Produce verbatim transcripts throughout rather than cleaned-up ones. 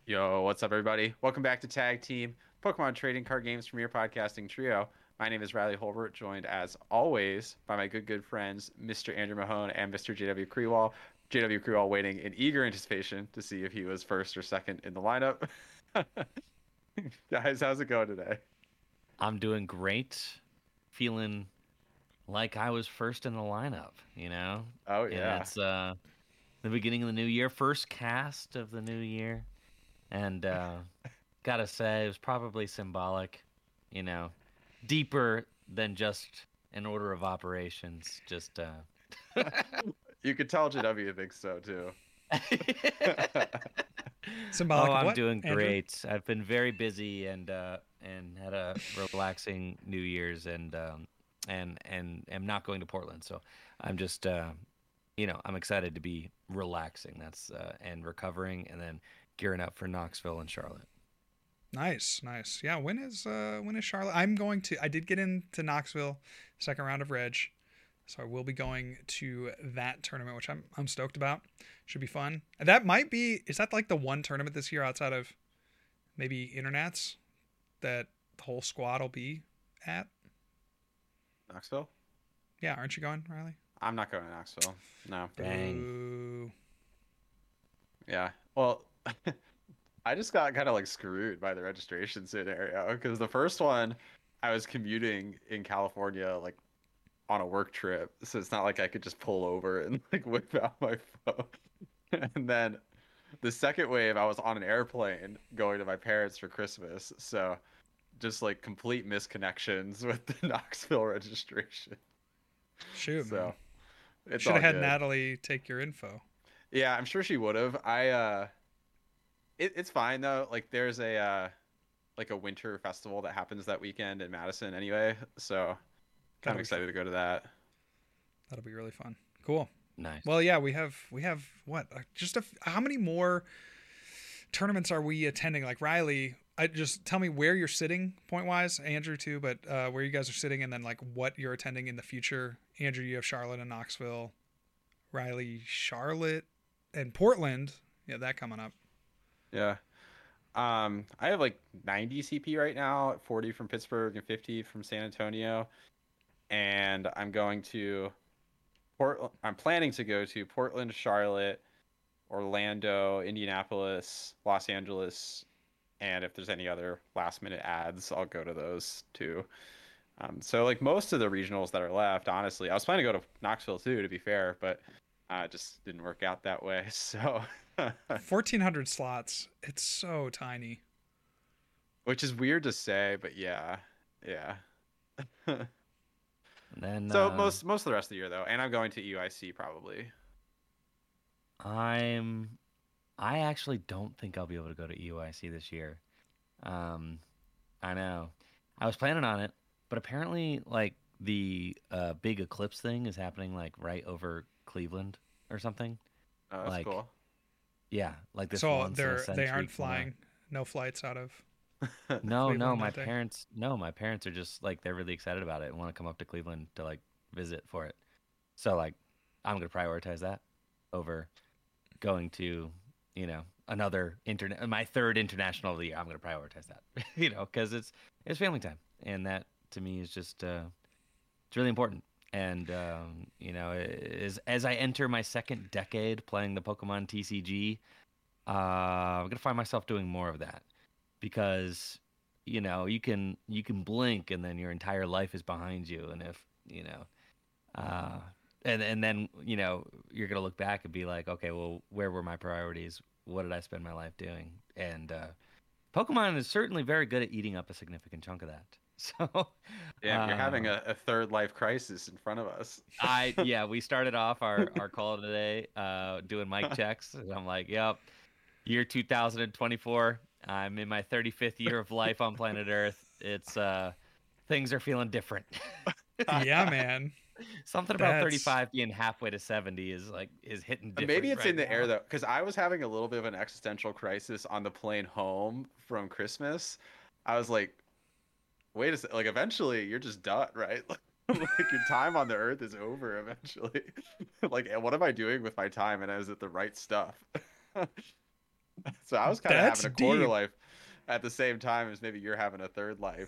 Yo, what's up, everybody? Welcome back to Tag Team Pokemon Trading Card Games from your podcasting trio. My name is Riley Holbert, joined as always by my good, good friends, Mister Andrew Mahone and Mister J W. Krewall. J W. Krewall waiting in eager anticipation to see if he was first or second in the lineup. Guys, how's it going today? I'm doing great, feeling like I was first in the lineup, you know? Oh, And yeah. it's uh the beginning of the new year, first cast of the new year. And uh gotta say, it was probably symbolic, you know, deeper than just an order of operations. Just uh You could tell J W thinks so too. Oh, Symbolic of I'm what, doing Andrew? great. I've been very busy and uh and had a relaxing New Year's and um and and am not going to Portland. So I'm just uh you know, I'm excited to be relaxing. That's uh and recovering and then gearing up for Knoxville and Charlotte. Nice, nice. Yeah, when is uh when is Charlotte? I'm going to I did get into Knoxville second round of Reg. So I will be going to that tournament, which I'm I'm stoked about. Should be fun. And that might be is that like the one tournament this year outside of maybe Internets that the whole squad will be at? Knoxville? Yeah, aren't you going, Riley? I'm not going to Knoxville. No. Dang. Boo. Yeah. Well, I just got kind of like screwed by the registration scenario because the first one I was commuting in California like on a work trip, so it's not like I could just pull over and like whip out my phone. And then the second wave, I was on an airplane going to my parents for Christmas, so just like complete misconnections with the Knoxville registration. Shoot, man. So it's Should all have had good. Natalie take your info. Yeah, I'm sure she would have. I uh it, it's fine though. Like there's a uh like a winter festival that happens that weekend in Madison anyway. So kind of That'll be excited fun. to go to that. That'll be really fun. Cool. Nice. Well, yeah, we have we have what? uh, Just a f- how many more tournaments are we attending? Like Riley, I just tell me where you're sitting point wise, Andrew too, but uh, where you guys are sitting, and then like what you're attending in the future. Andrew, you have Charlotte and Knoxville. Riley, Charlotte and Portland. Yeah, that coming up. Yeah. Um, I have like ninety C P right now, forty from Pittsburgh and fifty from San Antonio. And I'm going to Port I'm planning to go to Portland, Charlotte, Orlando, Indianapolis, Los Angeles, and if there's any other last minute ads, I'll go to those too. Um, so like most of the regionals that are left, honestly, I was planning to go to Knoxville too, to be fair, but uh, it just didn't work out that way. So, fourteen hundred slots. It's so tiny. which is weird to say, but yeah, yeah. And then So uh most most of the rest of the year though, and I'm going to U I C probably. I'm I actually don't think I'll be able to go to E Y C this year. Um I know. I was planning on it, but apparently like the uh big eclipse thing is happening like right over Cleveland or something. Oh, that's Like cool. yeah, like this So once in a they're they century aren't kind of. flying. No flights out of No, no, Cleveland my that day. parents, no, my parents are just like they're really excited about it and want to come up to Cleveland to like visit for it. So like I'm gonna prioritize that over going to, you know, another internet, my third international of the year. I'm gonna prioritize that, you know, because it's it's family time, and that to me is just uh, it's really important. And um, you know, as as I enter my second decade playing the Pokemon T C G, uh, I'm gonna find myself doing more of that because you know you can you can blink and then your entire life is behind you, and if you know uh, and and then you know you're gonna look back and be like, okay, well, where were my priorities? What did I spend my life doing? And uh, Pokemon is certainly very good at eating up a significant chunk of that. So, Damn, you're having uh, a, a third life crisis in front of us. I yeah, we started off our our call today uh, doing mic checks, and I'm like, yep, year two thousand twenty-four. I'm in my thirty-fifth year of life on planet Earth. It's uh, things are feeling different. Yeah, man. Something about That's thirty-five being halfway to seventy is like is hitting Maybe different it's in right the air now. though, because I was having a little bit of an existential crisis on the plane home from Christmas. I was like, wait a second, like eventually you're just done, right? Like your time on the earth is over eventually. Like, what am I doing with my time? And is it the right stuff? So I was kind of That's having a quarter deep. life at the same time as maybe you're having a third life.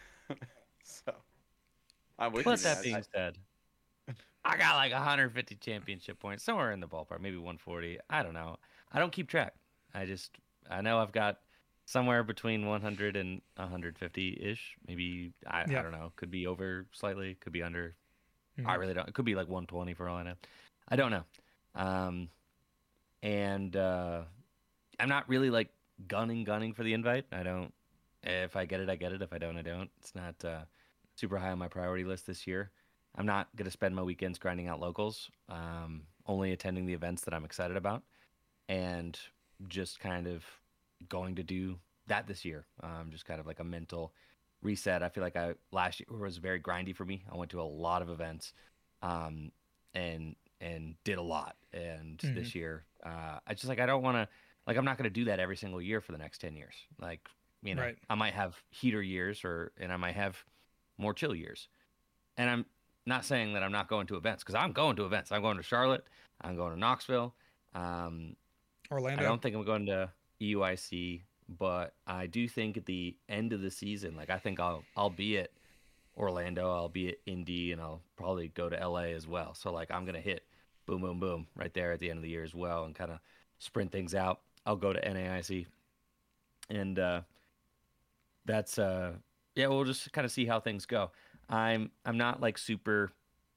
So I'm with But you, that man. being I, said, I got like one hundred fifty championship points, somewhere in the ballpark, maybe one forty. I don't know. I don't keep track. I just I know I've got somewhere between one hundred and one hundred fifty ish. Maybe I, I Yeah. don't know. Could be over slightly. Could be under. I Mhm. really don't. It could be like one twenty for all I know. I don't know. Um, and uh, I'm not really like gunning gunning for the invite. I don't. If I get it, I get it. If I don't, I don't. It's not uh, super high on my priority list this year. I'm not gonna spend my weekends grinding out locals. Um, only attending the events that I'm excited about, and just kind of going to do that this year. Um, just kind of like a mental reset. I feel like I last year was very grindy for me. I went to a lot of events, um, and and did a lot. And Mhm. this year, uh, I just like I don't want to like I'm not going to do that every single year for the next ten years. Like you know, Right. I might have heater years, or and I might have more chill years. And I'm not saying that I'm not going to events because I'm going to events. I'm going to Charlotte. I'm going to Knoxville. Um, I Orlando. don't think I'm going to E U I C, but I do think at the end of the season, like I think I'll I'll be at Orlando, I'll be at Indy, and I'll probably go to L A as well. So like I'm gonna hit boom, boom, boom right there at the end of the year as well, and kind of sprint things out. I'll go to N A I C, and uh, that's uh, yeah, we'll just kind of see how things go. I'm I'm not like super.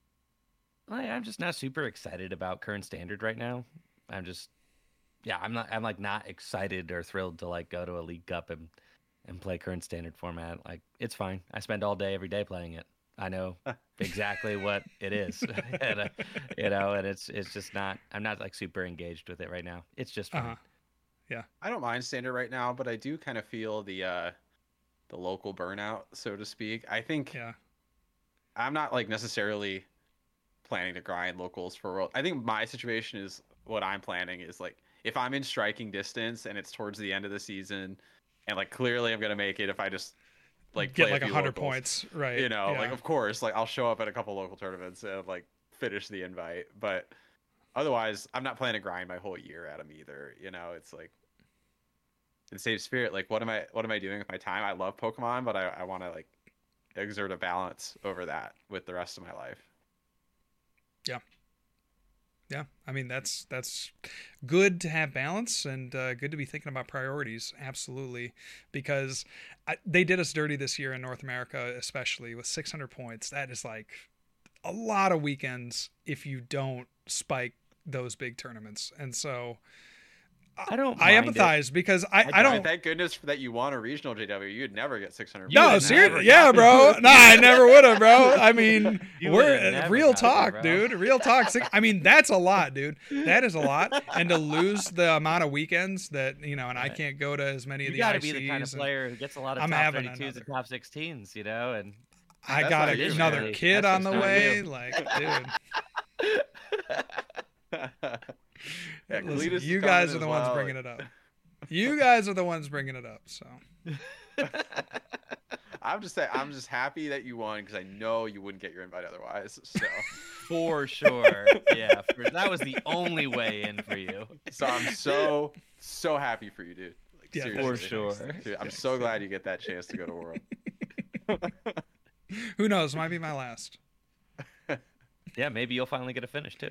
I- I'm just not super excited about current standard right now. I'm just yeah, I'm not I'm like not excited or thrilled to like go to a League Cup and and play current standard format. Like it's fine. I spend all day every day playing it. I know exactly what it is. and, uh, you know, and it's it's just not I'm not like super engaged with it right now. It's just fine. Uh-huh. Yeah. I don't mind standard right now, but I do kind of feel the uh the local burnout, so to speak. I think Yeah. I'm not like necessarily planning to grind locals for world. I think my situation is what I'm planning is like if I'm in striking distance and it's towards the end of the season and like clearly I'm gonna make it if I just like Get play like a a few hundred locals. points. Right. You know, like Yeah. of course, like I'll show up at a couple local tournaments and like finish the invite, but otherwise I'm not planning to grind my whole year at them either. You know, it's like in same spirit, like what am I what am I doing with my time? I love Pokemon, but I, I want to like exert a balance over that with the rest of my life. Yeah, I mean that's that's good to have balance and uh, good to be thinking about priorities. Absolutely, because I, they did us dirty this year in North America, especially with six hundred points. That is like a lot of weekends if you don't spike those big tournaments. And so I don't I mind it. empathize because I, I I I mean, don't. thank goodness that you won a regional J W. You'd never get six hundred. You No, would seriously, never yeah, got bro. me. Nah, I never would have, bro. I mean, You we're would've never real got me, talk, bro. dude. Real talk. Six- I mean, that's a lot, dude. That is a lot. And to lose the amount of weekends that you know, and I Right. can't go to as many You of the got to I Cs. be the kind of and player who gets a lot of I'm top having thirty-twos and another. top sixteens, you know, and I That's got not a- you, another man. kid That's on just the not way. you. Like, dude, yeah, listen, Cletus is you coming guys are as the ones well. bringing it up. You guys are the ones bringing it up. So I'm just saying, I'm just happy that you won because I know you wouldn't get your invite otherwise. So, for sure, yeah, for, that was the only way in for you. so I'm so so happy for you, dude. Like, Yeah, seriously, For sure. dude, I'm Thanks, so dude. glad you get that chance to go to World. who knows? Might be my last. Yeah, maybe you'll finally get a finish too.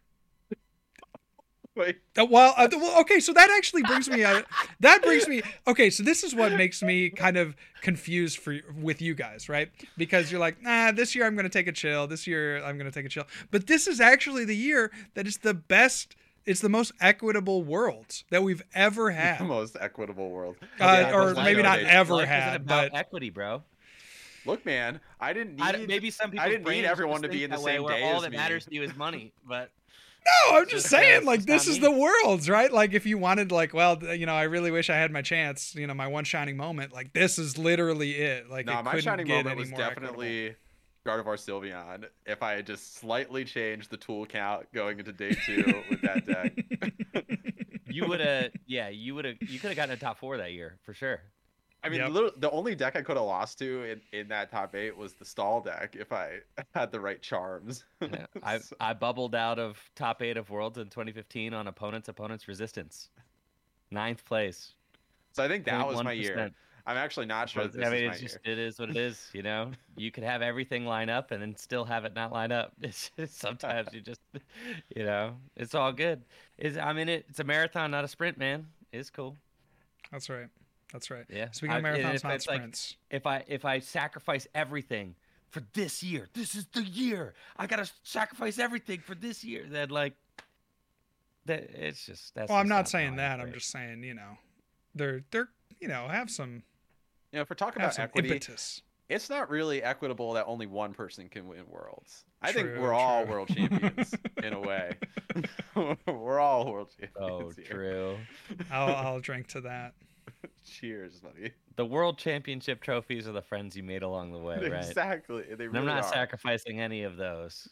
Wait, Uh, well, uh, well, okay, so that actually brings me. Uh, that brings me. Okay, so this is what makes me kind of confused for with you guys, right? Because you're like, nah, this year I'm going to take a chill. This year I'm going to take a chill. But this is actually the year that is the best. It's the most equitable worlds that we've ever the had. most equitable world. Uh, Yeah, or but maybe life- not ever Life had, isn't about but equity, bro. Look, man, I didn't need. I don't- maybe some people I didn't need everyone to be in the same where day all as that me. matters to you is money, but no, I'm just Just, uh, saying, it's like just this not is me. the worlds, right? Like if you wanted, like, well, you know, I really wish I had my chance. You know, my one shining moment. Like this is literally it. Like No, it my couldn't shining get moment any was more equitable. definitely Gardevoir Sylveon. If I had just slightly changed the tool count going into day two with that deck. you would have, yeah, you would have, you could have gotten a top four that year for sure. I mean, Yep. lit- the only deck I could have lost to in, in that top eight was the stall deck if I had the right charms. Yeah, I So- I bubbled out of top eight of Worlds in twenty fifteen on opponents opponents resistance. Ninth place. So I think that was my zero point one percent. year. I'm actually not sure that this I mean, is my it's just year. it is what it is. You know, you could have everything line up and then still have it not line up. It's just, sometimes you just, you know, it's all good. Is I mean, it, it's a marathon, not a sprint, man. It's cool. That's right. That's right. Yeah. Speaking of I- and marathons, if not it's like- sprints. If I if I sacrifice everything for this year, this is the year. I gotta sacrifice everything for this year. Then like, that it's just that's. Well, I'm just not how saying I that. I'm operate. just saying, you know, they're they're you know have some You know, if we're talking have about some equity, impetus. it's not really equitable that only one person can win worlds. I think True, we're all true. world champions in a way. We're all world Oh, champions. here. true. I'll I'll drink to that. Cheers, buddy. The world championship trophies are the friends you made along the way, right? Exactly. They And really I'm not are. sacrificing any of those.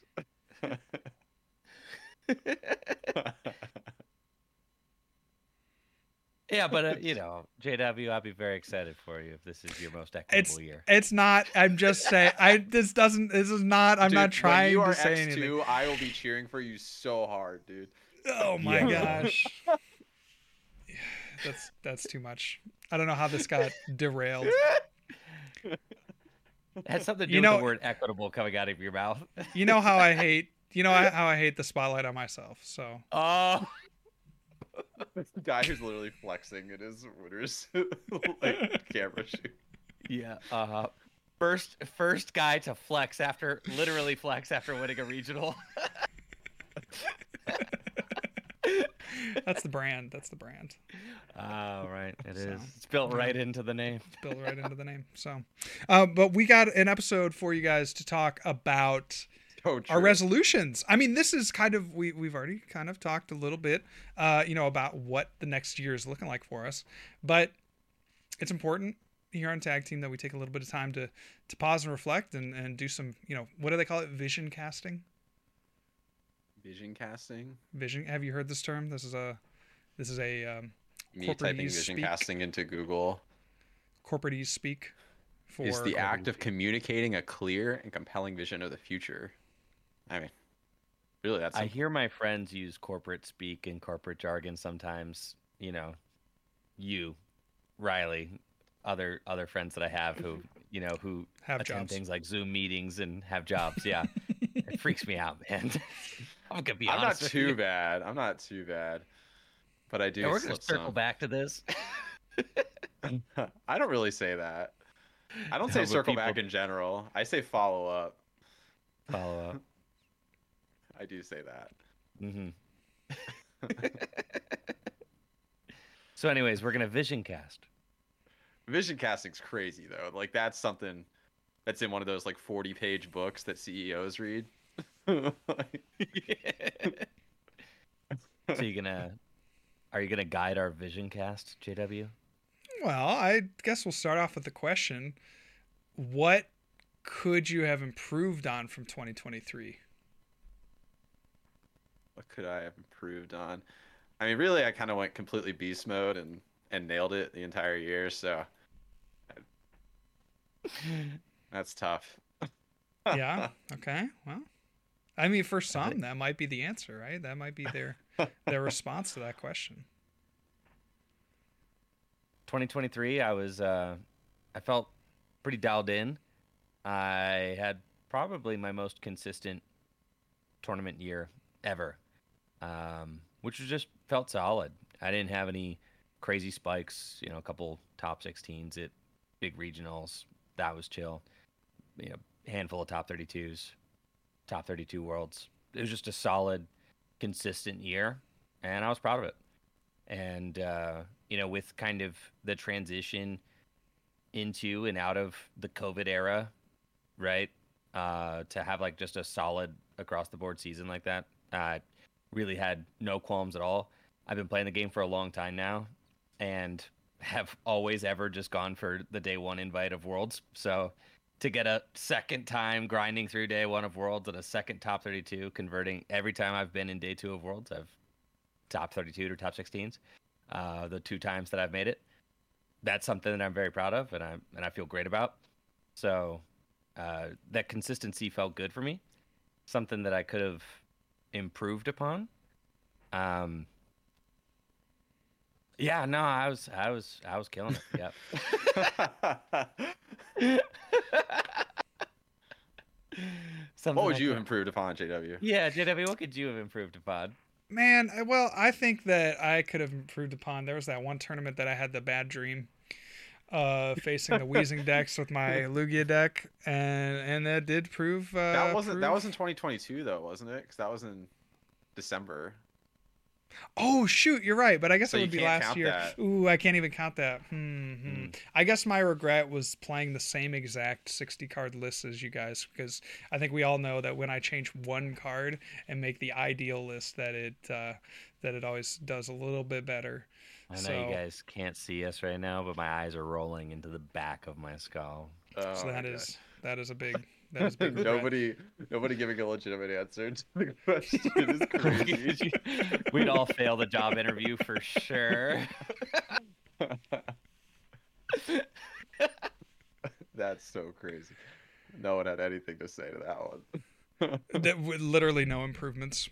Yeah, but uh, you know, J W, I'll be very excited for you if this is your most equitable It's year. it's not. I'm just saying. I this doesn't. This is not. I'm Dude, not trying when you are to say X anything. two, I will be cheering for you so hard, dude. Oh my Yeah. gosh. That's that's too much. I don't know how this got derailed. It has something to do You with know- the word equitable coming out of your mouth. You know how I hate. You know how I hate the spotlight on myself. So Oh, Guy who's literally flexing in his winners like camera shoot. yeah. Uh, first, first guy to flex after literally flex after winning a regional. that's the brand. That's the brand. Oh, right. It So, is. It's built yeah. right into the name. It's built right into the name. So, uh, but we got an episode for you guys to talk about So true. our resolutions. I mean, this is kind of we we've already kind of talked a little bit, uh, you know, about what the next year is looking like for us. But it's important here on Tag Team that we take a little bit of time to to pause and reflect and and do some, you know, what do they call it? Vision casting. Vision casting. Vision. Have you heard this term? This is a this is a um, Me Corporate typing use vision speak. casting into Google corporatese speak. For is the act corporate- of communicating a clear and compelling vision of the future. I mean, really, that's I hear my friends use corporate speak and corporate jargon sometimes. You know, you, Riley, other other friends that I have who you know who have attend jobs. things like Zoom meetings and have jobs. Yeah, it freaks me out, man. I'm gonna be I'm not honest with too you. bad. I'm not too bad, but I do. Yeah, we're gonna slip circle some. back to this. I don't really say that. I don't No, say but circle back people- in general. I say follow up. Follow up. I do say that. hmm So, anyways, we're gonna vision cast. Vision casting's crazy though. Like that's something that's in one of those like forty page books that C E Os read. Like, So you gonna are you gonna guide our vision cast, J W? Well, I guess we'll start off with the question: what could you have improved on from twenty twenty-three? what could I have improved on? I mean, really, I kind of went completely beast mode and and nailed it the entire year. So that's tough. Yeah. Okay. Well, I mean, for some, that might be the answer, right? That might be their their response to that question. twenty twenty-three, I was uh, I felt pretty dialed in. I had probably my most consistent tournament year ever, um, which was just felt solid. I didn't have any crazy spikes. You know, a couple top sixteens at big regionals. That was chill. You know, handful of top thirty-twos, top thirty-two worlds. It was just a solid, consistent year, and I was proud of it. And uh, you know, with kind of the transition into and out of the COVID era, right? Uh, to have like just a solid across the board season like that, uh, really had no qualms at all. I've been playing the game for a long time now, and have always ever just gone for the day one invite of Worlds. So to get a second time grinding through day one of Worlds and a second top thirty-two, converting every time I've been in day two of Worlds, I've top thirty-two to top sixteens. Uh, the two times that I've made it, that's something that I'm very proud of, and I and I feel great about. So uh, that consistency felt good for me. Something that I could have improved upon. Um, Yeah, no, I was, I was, I was killing it. Yep. Something What would like you have that. improved upon, J W? Yeah, J W, what could you have improved upon? Man, I- well, I think that I could have improved upon. There was that one tournament that I had the bad dream, uh, facing the Wheezing decks with my Lugia deck, and and that did prove. That Uh, wasn't that prove... was in twenty twenty-two though, wasn't it? Because that was in December. Oh shoot, you're right. But I guess So it you would be can't last count year. that. Ooh, I can't even count that. Hmm. hmm. Mm. I guess my regret was playing the same exact sixty card list as you guys, because I think we all know that when I change one card and make the ideal list, that it uh, that it always does a little bit better. I know So, you guys can't see us right now, but my eyes are rolling into the back of my skull. Oh so my that God. is that is a big that is a big regret. nobody, nobody giving a legitimate answer to the question is crazy. We'd all fail the job interview for sure. That's so crazy. No one had anything to say to that one. That with literally no improvements.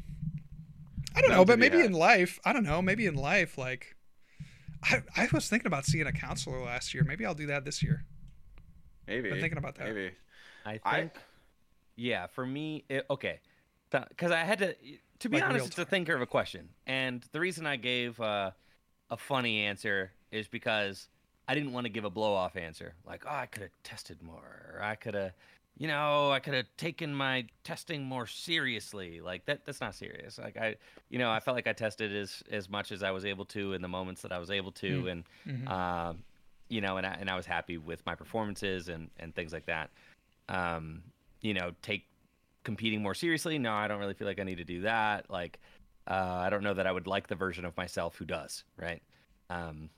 I don't None know, to but be maybe had. in life, I don't know, maybe in life, like I I was thinking about seeing a counselor last year. Maybe I'll do that this year. Maybe. I'm thinking about that. Maybe. I I- think, yeah, for me, it, okay, because I had to. To be Like honest, real it's a talk. thinker of a question, and the reason I gave uh, a funny answer is because I didn't want to give a blow off answer, like, oh, I could have tested more, or I could have, you know, I could have taken my testing more seriously. Like that, that's not serious. Like I, you know, I felt like I tested as as much as I was able to in the moments that I was able to, Mm. and Mhm. um, you know, and I, and I was happy with my performances and and things like that. Um, you know, take competing more seriously. No, I don't really feel like I need to do that. Like, uh, I don't know that I would like the version of myself who does, right? Um,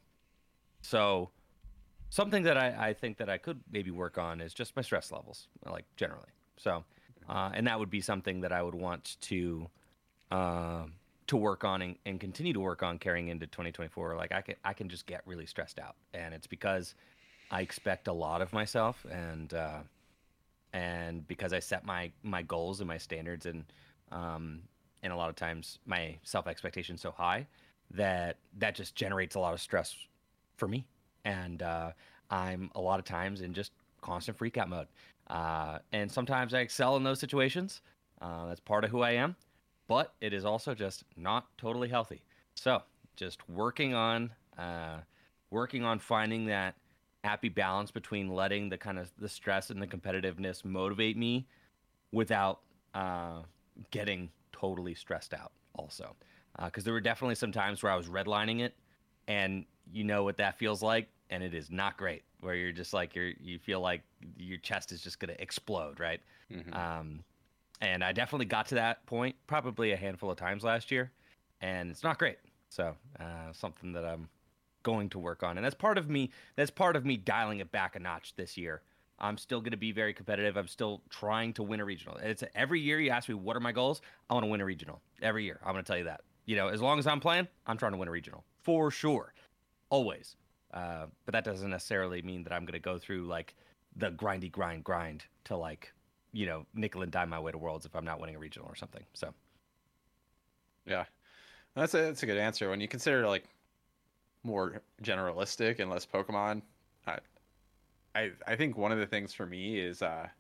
so something that I, I think that I could maybe work on is just my stress levels, like generally. So, uh, and that would be something that I would want to um to work on and, and continue to work on carrying into twenty twenty-four. Like I can I can just get really stressed out, and it's because I expect a lot of myself, and uh, and because I set my my goals and my standards, and um, and a lot of times my self expectations so high that that just generates a lot of stress for me, and uh, I'm a lot of times in just constant freak out mode, uh, and sometimes I excel in those situations. Uh, that's part of who I am, but it is also just not totally healthy. So just working on uh, working on finding that happy balance between letting the kind of the stress and the competitiveness motivate me without uh, getting totally stressed out also, because uh, there were definitely some times where I was redlining it, and you know what that feels like, and it is not great, where you're just like you're you feel like your chest is just going to explode, right? Mhm. um, and I definitely got to that point probably a handful of times last year, and it's not great. So uh, something that I'm going to work on, and that's part of me. That's part of me dialing it back a notch this year. I'm still going to be very competitive. I'm still trying to win a regional. It's every year you ask me what are my goals. I want to win a regional every year. I'm going to tell you that. You know, as long as I'm playing, I'm trying to win a regional for sure, always. Uh, but that doesn't necessarily mean that I'm going to go through like the grindy grind grind to like, you know, nickel and dime my way to worlds if I'm not winning a regional or something. So Yeah, that's a that's a good answer. When you consider like more generalistic and less Pokemon, I I, I think one of the things for me is uh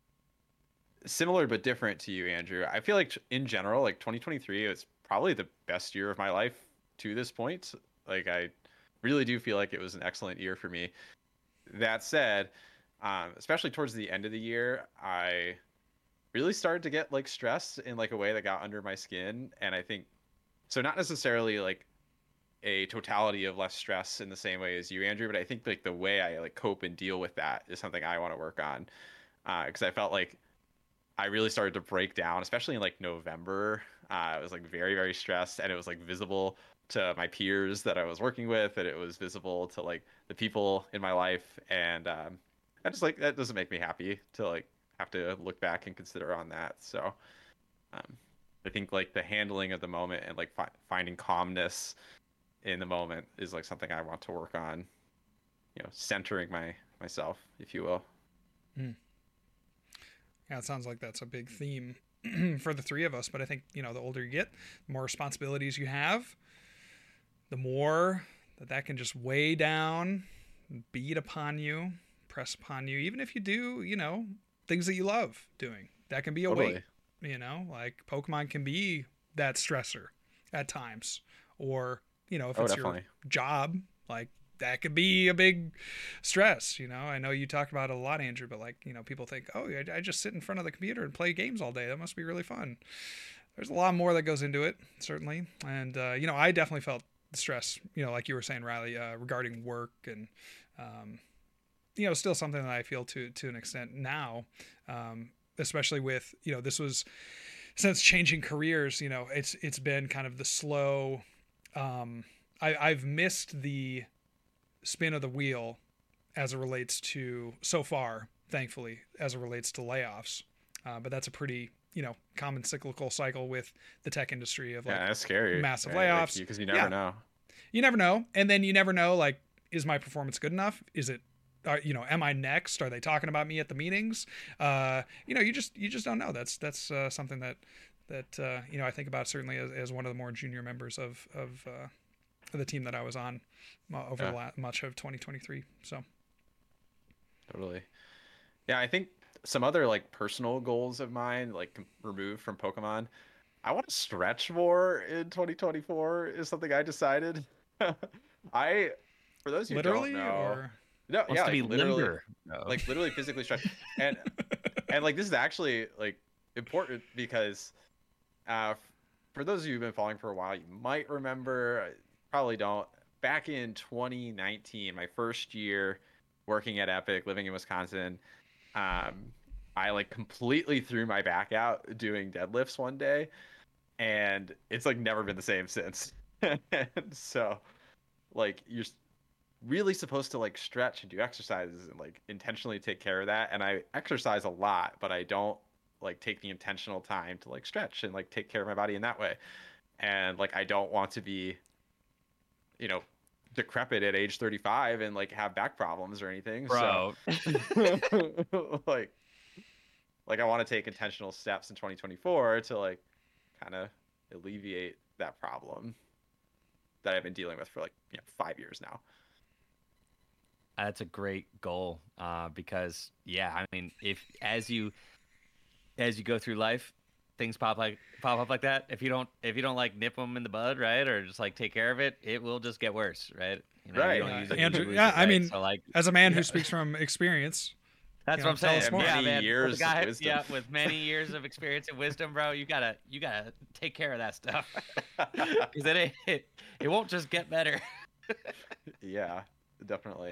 similar but different to you, Andrew. I feel like in general, like twenty twenty-three was probably the best year of my life to this point. Like I really do feel like it was an excellent year for me. That said, um, especially towards the end of the year, I really started to get like stressed in like a way that got under my skin, and I think so not necessarily like a totality of less stress in the same way as you, Andrew, but I think like the way I like cope and deal with that is something I want to work on. Uh, because I felt like I really started to break down, especially in like November. Uh, I was like very, very stressed, and it was like visible to my peers that I was working with, and it was visible to like the people in my life, and um, I just like that doesn't make me happy to like have to look back and consider on that. So um, I think like the handling of the moment and like fi- finding calmness in the moment is like something I want to work on. You know, centering my myself, if you will. Mm. Yeah, it sounds like that's a big theme for the three of us. But I think, you know, the older you get, the more responsibilities you have, the more that that can just weigh down, beat upon you, press upon you, even if you do, you know, things that you love doing. That can be a Totally. weight, you know, like Pokemon can be that stressor at times. Or, you know, if Oh, it's definitely. your job, like that could be a big stress. You know, I know you talk about it a lot, Andrew, but like, you know, people think, oh, I, I just sit in front of the computer and play games all day. That must be really fun. There's a lot more that goes into it, certainly. And, uh, you know, I definitely felt the stress, you know, like you were saying, Riley, uh, regarding work and, um, you know, still something that I feel to, to an extent now, um, especially with, you know, this was since changing careers, you know, it's, it's been kind of the slow, um, I, I've missed the spin of the wheel as it relates to so far, thankfully, as it relates to layoffs. Uh, but that's a pretty, you know, common cyclical cycle with the tech industry of like Yeah, that's scary. massive right? Like, layoffs. you, because you never Yeah. know. You never know. And then you never know, like, is my performance good enough? Is it, uh, you know, am I next? Are they talking about me at the meetings? Uh, you know, you just, you just don't know. That's, that's uh, something that, that, uh, you know, I think about certainly as, as one of the more junior members of, of, uh, of the team that I was on uh, over Yeah. the la- much of twenty twenty-three. So. Totally. Yeah, I think some other like personal goals of mine, like com- removed from Pokemon, I want to stretch more in twenty twenty-four is something I decided. I, for those who don't Literally know, or no, Wants yeah, to like be literally, limber. No. like literally physically stretch, and and like this is actually like important because, uh, f- for those of you who've been following for a while, you might remember, probably don't. Back in twenty nineteen, my first year working at Epic, living in Wisconsin, um, I like completely threw my back out doing deadlifts one day, and it's like never been the same since. And so, like, you're s- really supposed to like stretch and do exercises and like intentionally take care of that. And I exercise a lot, but I don't like take the intentional time to like stretch and like take care of my body in that way. And like, I don't want to be, you know, decrepit at age thirty-five and like have back problems or anything. Bro. So, like, like I want to take intentional steps in twenty twenty-four to like kind of alleviate that problem that I've been dealing with for like, you know, five years now. That's a great goal uh, because yeah, I mean, if as you as you go through life, things pop like pop up like that. If you don't if you don't like nip them in the bud, right, or just like take care of it, it will just get worse, right? You know, Right. You don't Uh, use it, Andrew, you lose yeah, it, I right? mean, so like as a man Yeah. who speaks from experience, that's you what know, I'm tell us saying. more. Yeah, Many man. years With a guy, of wisdom. yeah, with many years of experience and wisdom, bro, you gotta you gotta take care of that stuff because it, ain't- it it won't just get better. Yeah, definitely.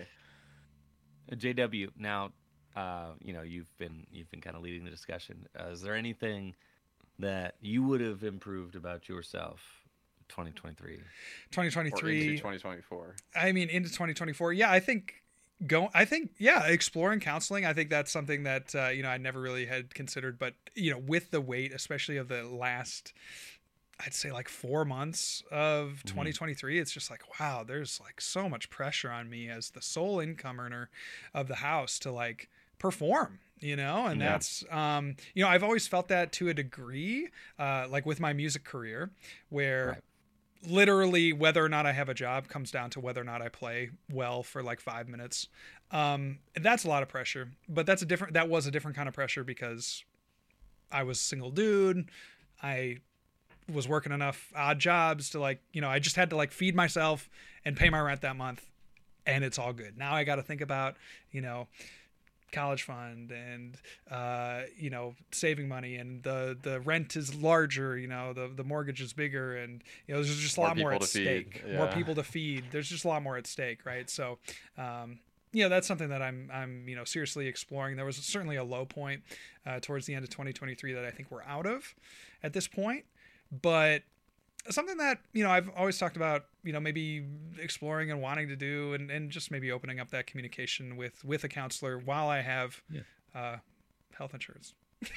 J W, now, uh, you know, you've been you've been kind of leading the discussion. Uh, is there anything that you would have improved about yourself, twenty twenty-three? twenty Or twenty-three. into twenty twenty-four. I mean, into twenty twenty-four. Yeah, I think go. I think yeah, exploring counseling. I think that's something that uh, you know I never really had considered, but you know, with the weight, especially of the last, I'd say like four months of Mhm. twenty twenty-three, it's just like wow, there's like so much pressure on me as the sole income earner of the house to like perform. You know, and Yeah. that's um, you know, I've always felt that to a degree, uh, like with my music career, where Right. literally whether or not I have a job comes down to whether or not I play well for like five minutes. Um, and that's a lot of pressure, but that's a different, that was a different kind of pressure because I was a single dude. I was working enough odd jobs to like, you know, I just had to like feed myself and pay my rent that month and it's all good. Now I got to think about, you know, college fund and uh you know saving money and the the rent is larger, you know, the the mortgage is bigger, and you know there's just a More lot more people at to feed, stake, more yeah. people to feed, there's just a lot more at stake, right? So um you know that's something that i'm i'm you know seriously exploring. There was certainly a low point uh towards the end of twenty twenty-three that I think we're out of at this point, but something that you know I've always talked about, you know, maybe exploring and wanting to do, and, and just maybe opening up that communication with with a counselor while I have Yeah. uh, health insurance.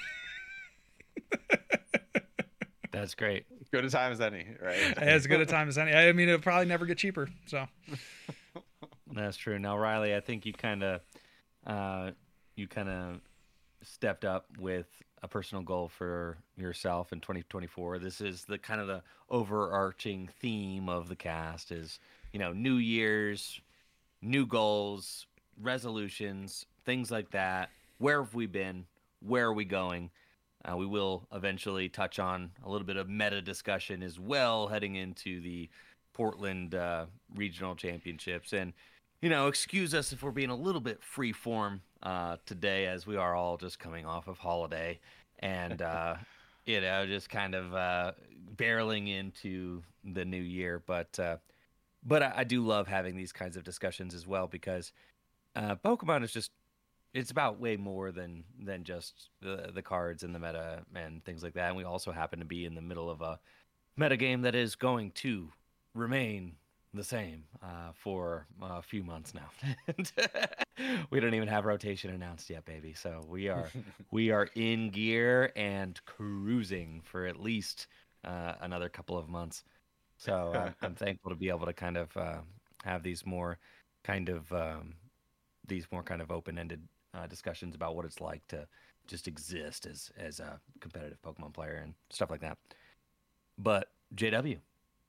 That's great. Good a time as any, right? As good a time as any. I mean, it'll probably never get cheaper. So That's true. Now, Riley, I think you kind of uh, you kind of stepped up with a personal goal for yourself in twenty twenty-four. This is the kind of the overarching theme of the cast is, you know, New Year's, new goals, resolutions, things like that. Where have we been? Where are we going? Uh, we will eventually touch on a little bit of meta discussion as well, heading into the Portland uh, regional championships. And, you know, excuse us if we're being a little bit free form uh, today, as we are all just coming off of holiday and, uh, you know, just kind of uh, barreling into the new year. But, uh, but I, I do love having these kinds of discussions as well, because uh, Pokemon is just, it's about way more than than just the the cards and the meta and things like that. And we also happen to be in the middle of a meta game that is going to remain the same uh, for a few months now. We don't even have rotation announced yet, baby. So we are we are in gear and cruising for at least uh, another couple of months. So I'm, I'm thankful to be able to kind of uh, have these more kind of um, these more kind of open-ended Uh, discussions about what it's like to just exist as as a competitive Pokemon player and stuff like that. But J W,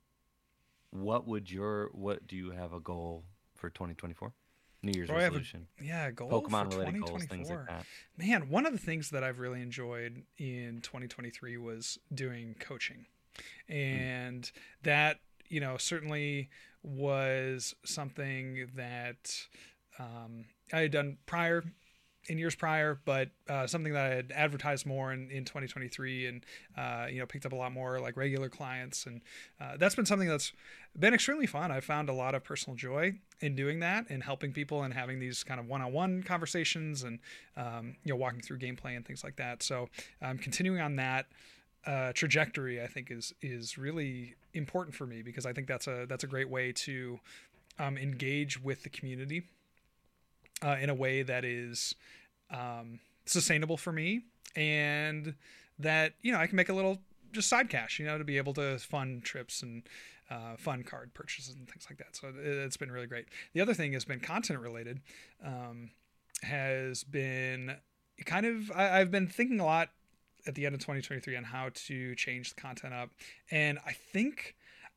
what would your what do you have a goal for twenty twenty-four? New Year's Oh, I have a- resolution, Yeah, goal Pokemon for related twenty goals, things like twenty-four. that. Man, one of the things that I've really enjoyed in twenty twenty-three was doing coaching. And that, you know, certainly was something that um, I had done prior, in years prior, but uh, something that I had advertised more in, in twenty twenty-three and, uh, you know, picked up a lot more like regular clients. And uh, that's been something that's been extremely fun. I've found a lot of personal joy in doing that and helping people and having these kind of one-on-one conversations and, um, you know, walking through gameplay and things like that. So I'm continuing on that uh, trajectory, I think is, is really important for me, because I think that's a, that's a great way to um, engage with the community uh, in a way that is um, sustainable for me, and that, you know, I can make a little just side cash, you know, to be able to fund trips and uh, fund card purchases and things like that. So it, it's been really great. The other thing has been content related, um, has been kind of, I, I've been thinking a lot at the end of twenty twenty-three on how to change the content up. And I think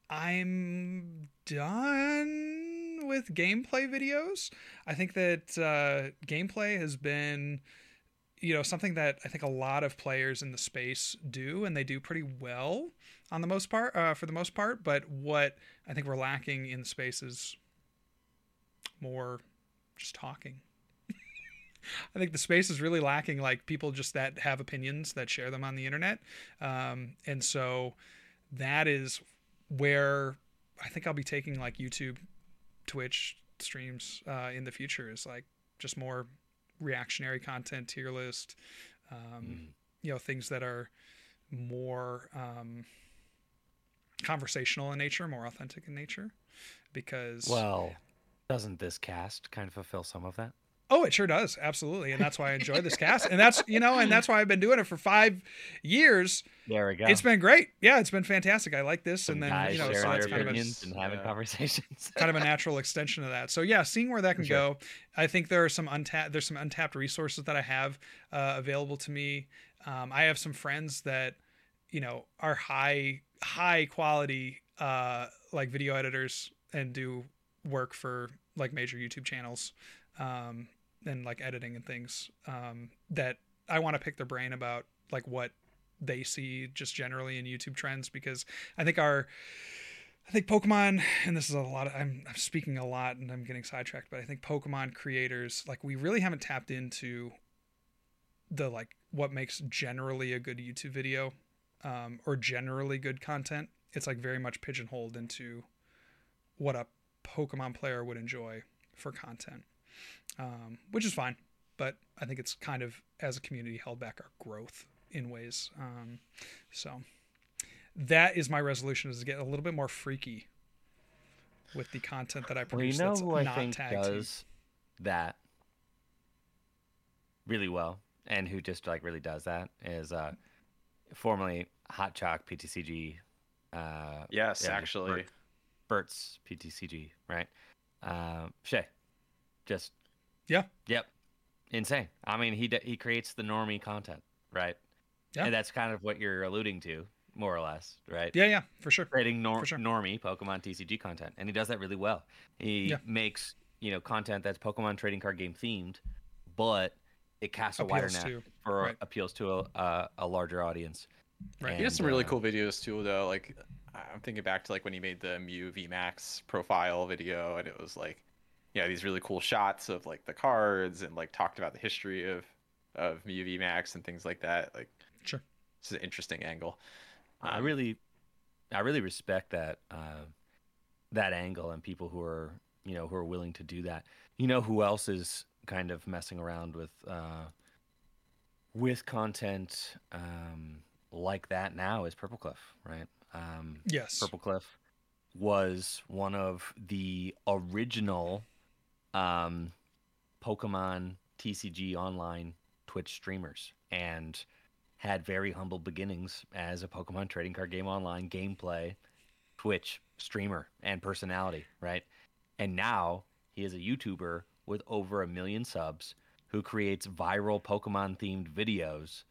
I'm done with gameplay videos. I think that uh, gameplay has been, you know, something that I think a lot of players in the space do, and they do pretty well on the most part, uh, for the most part. But what I think we're lacking in the space is more just talking. I think the space is really lacking like people just that have opinions that share them on the internet. Um, and so that is where I think I'll be taking like YouTube, Twitch streams uh, in the future, is like just more reactionary content, tier list, um, mm. you know, things that are more um, conversational in nature, more authentic in nature, because... Well, doesn't this cast kind of fulfill some of that? Oh, it sure does. Absolutely. And that's why I enjoy this cast. And that's, you know, and that's why I've been doing it for five years. There we go. It's been great. Yeah, it's been fantastic. I like this. Some and then, guys you know, sharing so their it's kind of, opinions a, and having yeah. conversations. kind of a natural extension of that. So yeah, seeing where that can Sure. go. I think there are some untapped, there's some untapped resources that I have uh, available to me. Um, I have some friends that, you know, are high, high quality, uh, like video editors and do work for like major YouTube channels. Um, and like editing and things, um, that I want to pick their brain about like what they see just generally in YouTube trends, because I think our, I think Pokemon, and this is a lot of, I'm, I'm speaking a lot and I'm getting sidetracked, but I think Pokemon creators, like we really haven't tapped into the, like what makes generally a good YouTube video, um, or generally good content. It's like very much pigeonholed into what a Pokemon player would enjoy for content. Um, which is fine, but I think it's kind of, as a community, held back our growth in ways. Um, so that is my resolution, is to get a little bit more freaky with the content that I produce. Well, you know that's who I not think tag does that really well, and who just like really does that, is uh, formerly Hot Chalk P T C G. Uh, Yes, yeah, actually. Bert, Bert's P T C G, right? Uh, Shay, just Yeah. Yep. Insane. I mean, he d- he creates the normie content, right? Yeah. And that's kind of what you're alluding to, more or less, right? Yeah, yeah, for sure. Creating nor- For sure. normie Pokemon T C G content, and he does that really well. He Yeah. makes, you know, content that's Pokemon trading card game themed, but it casts a wider Appeals net to- for right. appeals to a, a, a larger audience. Right. He has some really uh, cool videos too, though. Like, I'm thinking back to like when he made the Mew V MAX profile video, and it was like, yeah, these really cool shots of like the cards, and like talked about the history of of Mew V MAX and things like that. Like, Sure. it's an interesting angle. I Um, really, I really respect that uh, that angle and people who are, you know, who are willing to do that. You know, who else is kind of messing around with uh, with content um, like that now is Purple Cliff, right? Um, Yes. Purple Cliff was one of the original um, Pokemon T C G online Twitch streamers, and had very humble beginnings as a Pokemon trading card game online gameplay Twitch streamer and personality, right? And now he is a YouTuber with over a million subs who creates viral Pokemon themed videos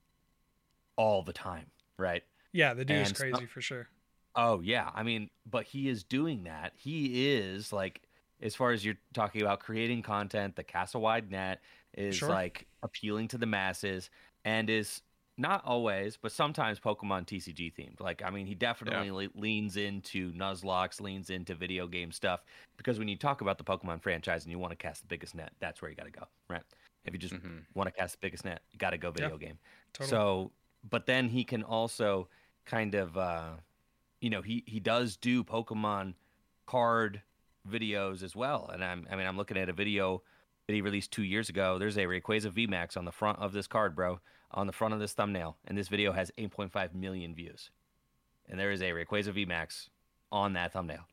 all the time, right? Yeah, the dude is And so- crazy for sure. Oh yeah, I mean, but he is doing that. He is like, as far as you're talking about creating content, the cast a wide net is Sure. like appealing to the masses, and is not always, but sometimes Pokemon T C G themed. Like, I mean, he definitely le- leans into Nuzlocke, leans into video game stuff, because when you talk about the Pokemon franchise and you want to cast the biggest net, that's where you got to go, right? If you just mhm. want to cast the biggest net, you got to go video game. Totally. So, but then he can also kind of, uh, you know, he he does do Pokemon card videos as well. And I'm, I mean, I'm looking at a video that he released two years ago. There's a Rayquaza V MAX on the front of this card, bro, on the front of this thumbnail, and this video has eight point five million views. And there is a Rayquaza V MAX on that thumbnail.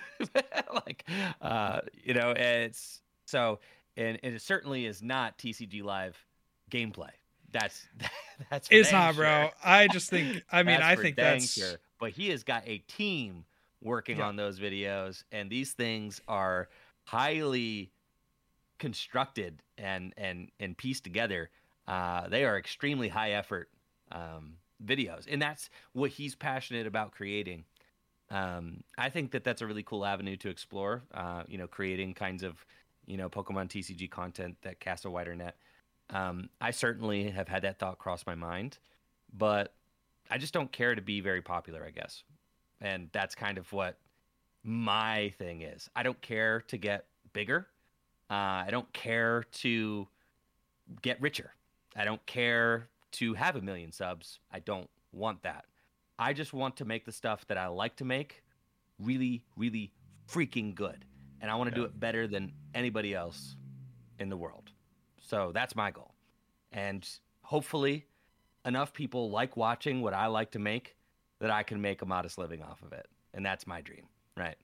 Like, uh, you know, it's so, and, and it certainly is not T C G Live gameplay. That's that's for It's dang not, bro. sure. I just think. I mean, That's I for think dang that's. sure. But he has got a team working Yeah. on those videos, and these things are highly constructed and and and pieced together. Uh, they are extremely high effort um, videos, and that's what he's passionate about creating. Um, I think that that's a really cool avenue to explore. Uh, you know, creating kinds of, you know, Pokemon T C G content that cast a wider net. Um, I certainly have had that thought cross my mind, but I just don't care to be very popular, I guess. And that's kind of what my thing is. I don't care to get bigger. Uh, I don't care to get richer. I don't care to have a million subs. I don't want that. I just want to make the stuff that I like to make really, really freaking good. And I want to do Yeah. it better than anybody else in the world. So that's my goal. And hopefully enough people like watching what I like to make that I can make a modest living off of it. And that's my dream, right?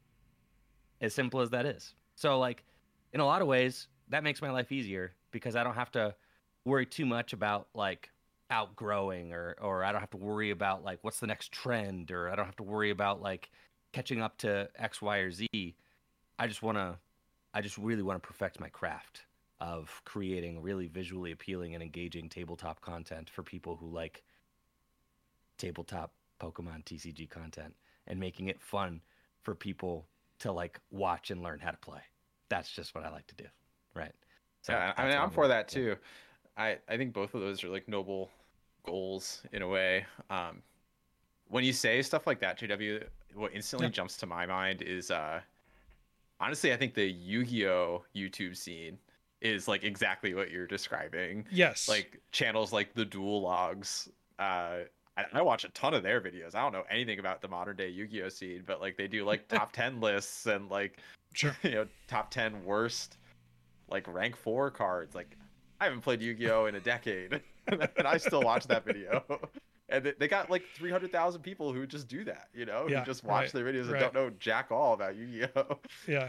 As simple as that is. So, like, in a lot of ways, that makes my life easier because I don't have to worry too much about, like, outgrowing, or, or I don't have to worry about, like, what's the next trend, or I don't have to worry about, like, catching up to X, Y, or Z. I just want to, I just really want to perfect my craft of creating really visually appealing and engaging tabletop content for people who like tabletop Pokemon T C G content, and making it fun for people to like watch and learn how to play. That's just what I like to do, right? So Yeah, I that's mean, what I'm I'm for gonna that do. too. I I think both of those are like noble goals in a way. Um, when you say stuff like that, J W, what instantly Yeah. jumps to my mind is uh, honestly, I think the Yu-Gi-Oh YouTube scene is like exactly what you're describing. Yes. Like channels like the Duel Logs. Uh, I, I watch a ton of their videos. I don't know anything about the modern day Yu-Gi-Oh scene, but like they do like top ten lists and like Sure. you know top ten worst like rank four cards. Like I haven't played Yu-Gi-Oh in a decade, and I still watch that video. And they- they got like three hundred thousand people who just do that, you know, Yeah, who just watch right, their videos and right. don't know jack all about Yu-Gi-Oh. Yeah.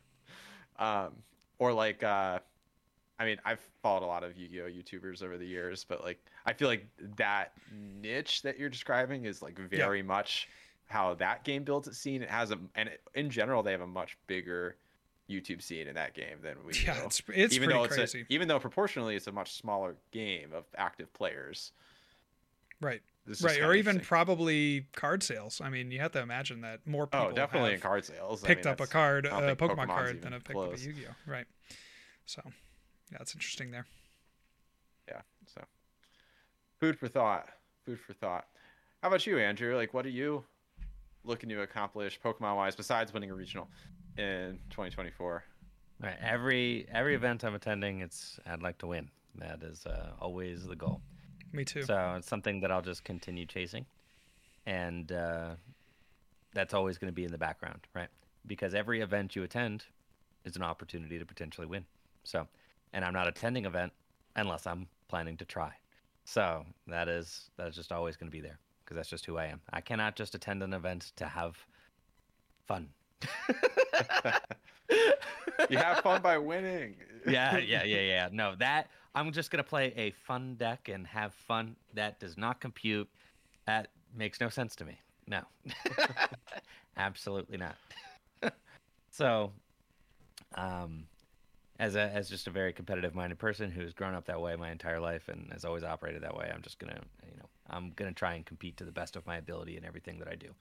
um, or like, uh, I mean, I've followed a lot of Yu-Gi-Oh YouTubers over the years, but like, I feel like that niche that you're describing is like very much how that game builds its scene. It has a, and it, in general, they have a much bigger YouTube scene in that game than we Yeah. do. It's it's even pretty though it's crazy. a, even though proportionally it's a much smaller game of active players, Right. It's just Right, kind or of even interesting. probably card sales. I mean, you have to imagine that more people Oh, definitely in have card sales. I picked mean, up a that's card, I don't a think Pokemon Pokemon's card even than have picked close. up a Yu-Gi-Oh. Right. So, yeah, it's interesting there. Yeah. So, food for thought. Food for thought. How about you, Andrew? Like, what are you looking to accomplish Pokemon wise besides winning a regional in twenty twenty-four? Right. Every every event I'm attending, it's I'd like to win. That is uh, always the goal. Me too. So it's something that I'll just continue chasing, and uh, that's always going to be in the background, right? Because every event you attend is an opportunity to potentially win. So, and I'm not attending event unless I'm planning to try. So that is that is just always going to be there because that's just who I am. I cannot just attend an event to have fun. You have fun by winning. yeah, yeah, yeah, yeah. No, that I'm just gonna play a fun deck and have fun. That does not compute. That makes no sense to me. No, absolutely not. So, um, as a as just a very competitive-minded person who's grown up that way my entire life and has always operated that way, I'm just gonna, you know, I'm gonna try and compete to the best of my ability in everything that I do.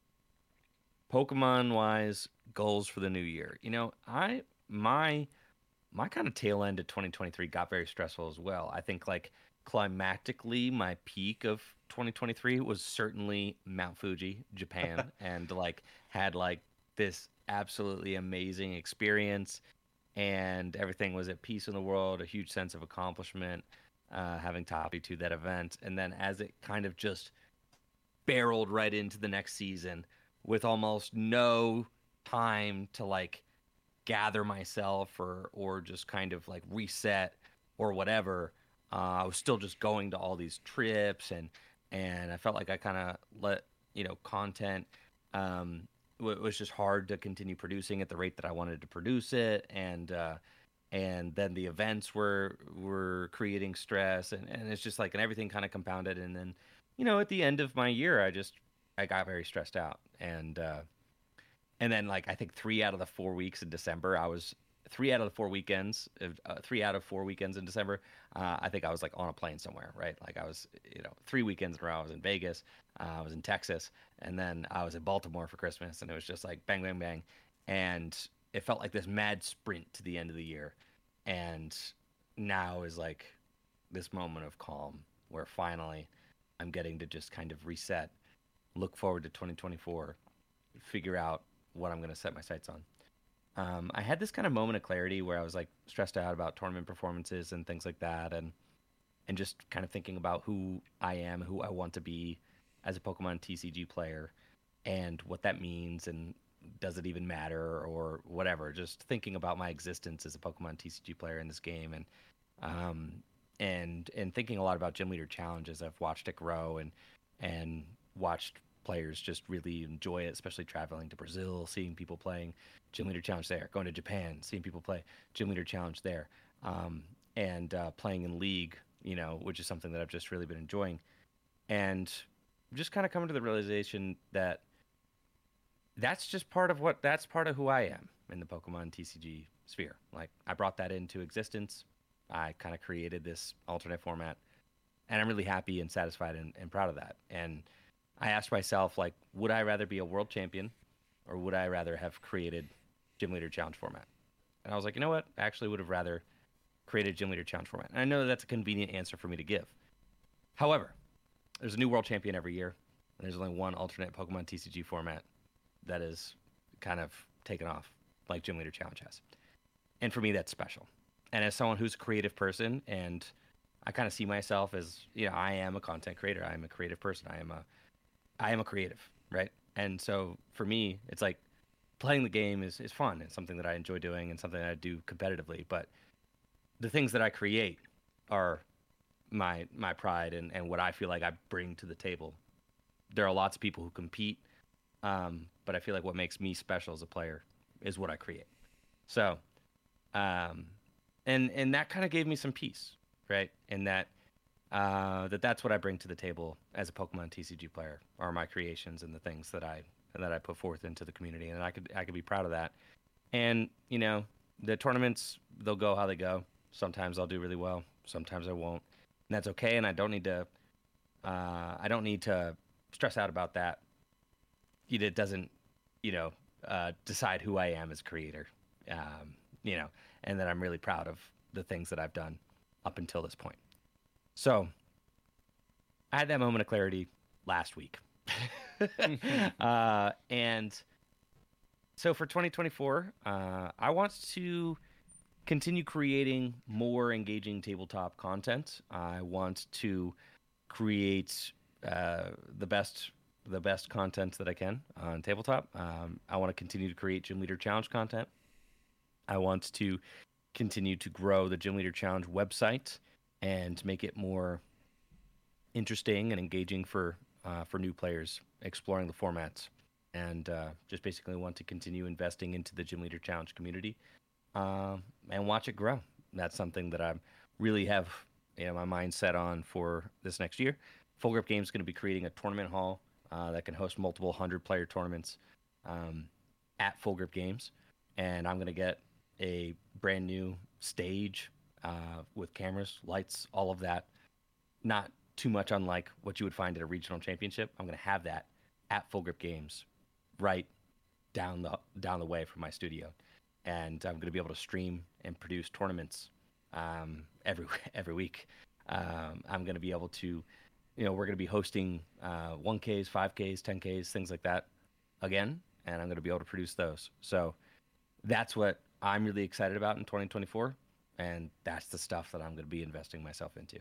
Pokemon-wise, goals for the new year. You know, I my my kind of tail end of twenty twenty-three got very stressful as well. I think like climactically, my peak of twenty twenty-three was certainly Mount Fuji, Japan, and like had like this absolutely amazing experience, and everything was at peace in the world, a huge sense of accomplishment, uh, having topped to that event, and then as it kind of just barreled right into the next season with almost no time to like gather myself or or just kind of like reset or whatever. Uh, I was still just going to all these trips and and I felt like I kind of let you know content um, it was just hard to continue producing at the rate that I wanted to produce it and uh, and then the events were were creating stress and, and it's just like and everything kind of compounded and then you know at the end of my year I just I got very stressed out and uh, and then like I think three out of the four weeks in December, I was three out of the four weekends, uh, three out of four weekends in December. Uh, I think I was like on a plane somewhere, right? Like I was, you know, three weekends in a row. I was in Vegas, uh, I was in Texas, and then I was in Baltimore for Christmas, and it was just like bang, bang, bang, and it felt like this mad sprint to the end of the year, and now is like this moment of calm where finally I'm getting to just kind of reset, look forward to twenty twenty-four, figure out what I'm going to set my sights on. Um, I had this kind of moment of clarity where I was like stressed out about tournament performances and things like that, and and just kind of thinking about who I am, who I want to be as a Pokemon T C G player, and what that means, and does it even matter or whatever. Just thinking about my existence as a Pokemon T C G player in this game, and um, and and thinking a lot about Gym Leader Challenges. I've watched it grow and and watched players just really enjoy it, especially traveling to Brazil, seeing people playing Gym Leader Challenge there, going to Japan, seeing people play Gym Leader Challenge there, um, and uh, playing in League, you know, which is something that I've just really been enjoying. And just kind of coming to the realization that that's just part of what, that's part of who I am in the Pokemon T C G sphere. Like, I brought that into existence. I kind of created this alternate format, and I'm really happy and satisfied and, and proud of that. And I asked myself, like, would I rather be a world champion or would I rather have created Gym Leader Challenge format? And I was like, you know what? I actually would have rather created Gym Leader Challenge format. And I know that's a convenient answer for me to give. However, there's a new world champion every year, and there's only one alternate Pokemon T C G format that is kind of taken off like Gym Leader Challenge has. And for me, that's special. And as someone who's a creative person, and I kind of see myself as, you know, I am a content creator. I am a creative person. I am a I am a creative, right? And so for me, it's like playing the game is, is fun. It's something that I enjoy doing and something that I do competitively. But the things that I create are my my pride and, and what I feel like I bring to the table. There are lots of people who compete, um, but I feel like what makes me special as a player is what I create. So, um, and and that kind of gave me some peace, right? In that Uh, that that's what I bring to the table as a Pokemon T C G player, are my creations and the things that I that I put forth into the community, and I could I could be proud of that. And you know, the tournaments, they'll go how they go. Sometimes I'll do really well, sometimes I won't, and that's okay. And I don't need to Uh, I don't need to stress out about that. It doesn't, you know, uh, decide who I am as creator. Um, you know, and that I'm really proud of the things that I've done up until this point. So I had that moment of clarity last week. uh, and so for twenty twenty-four, uh, I want to continue creating more engaging tabletop content. I want to create uh, the best the best content that I can on tabletop. Um, I want to continue to create Gym Leader Challenge content. I want to continue to grow the Gym Leader Challenge website and make it more interesting and engaging for uh, for new players exploring the formats. And uh, just basically want to continue investing into the Gym Leader Challenge community um, and watch it grow. That's something that I really have, you know, my mind set on for this next year. Full Grip Games is going to be creating a tournament hall uh, that can host multiple hundred player tournaments um, at Full Grip Games, and I'm going to get a brand new stage uh, with cameras, lights, all of that. Not too much unlike what you would find at a regional championship. I'm going to have that at Full Grip Games, right down the down the way from my studio, and I'm going to be able to stream and produce tournaments um, every every week. Um, I'm going to be able to, you know, we're going to be hosting uh, one Ks, five Ks, ten Ks, things like that again, and I'm going to be able to produce those. So that's what I'm really excited about in twenty twenty-four, and that's the stuff that I'm going to be investing myself into.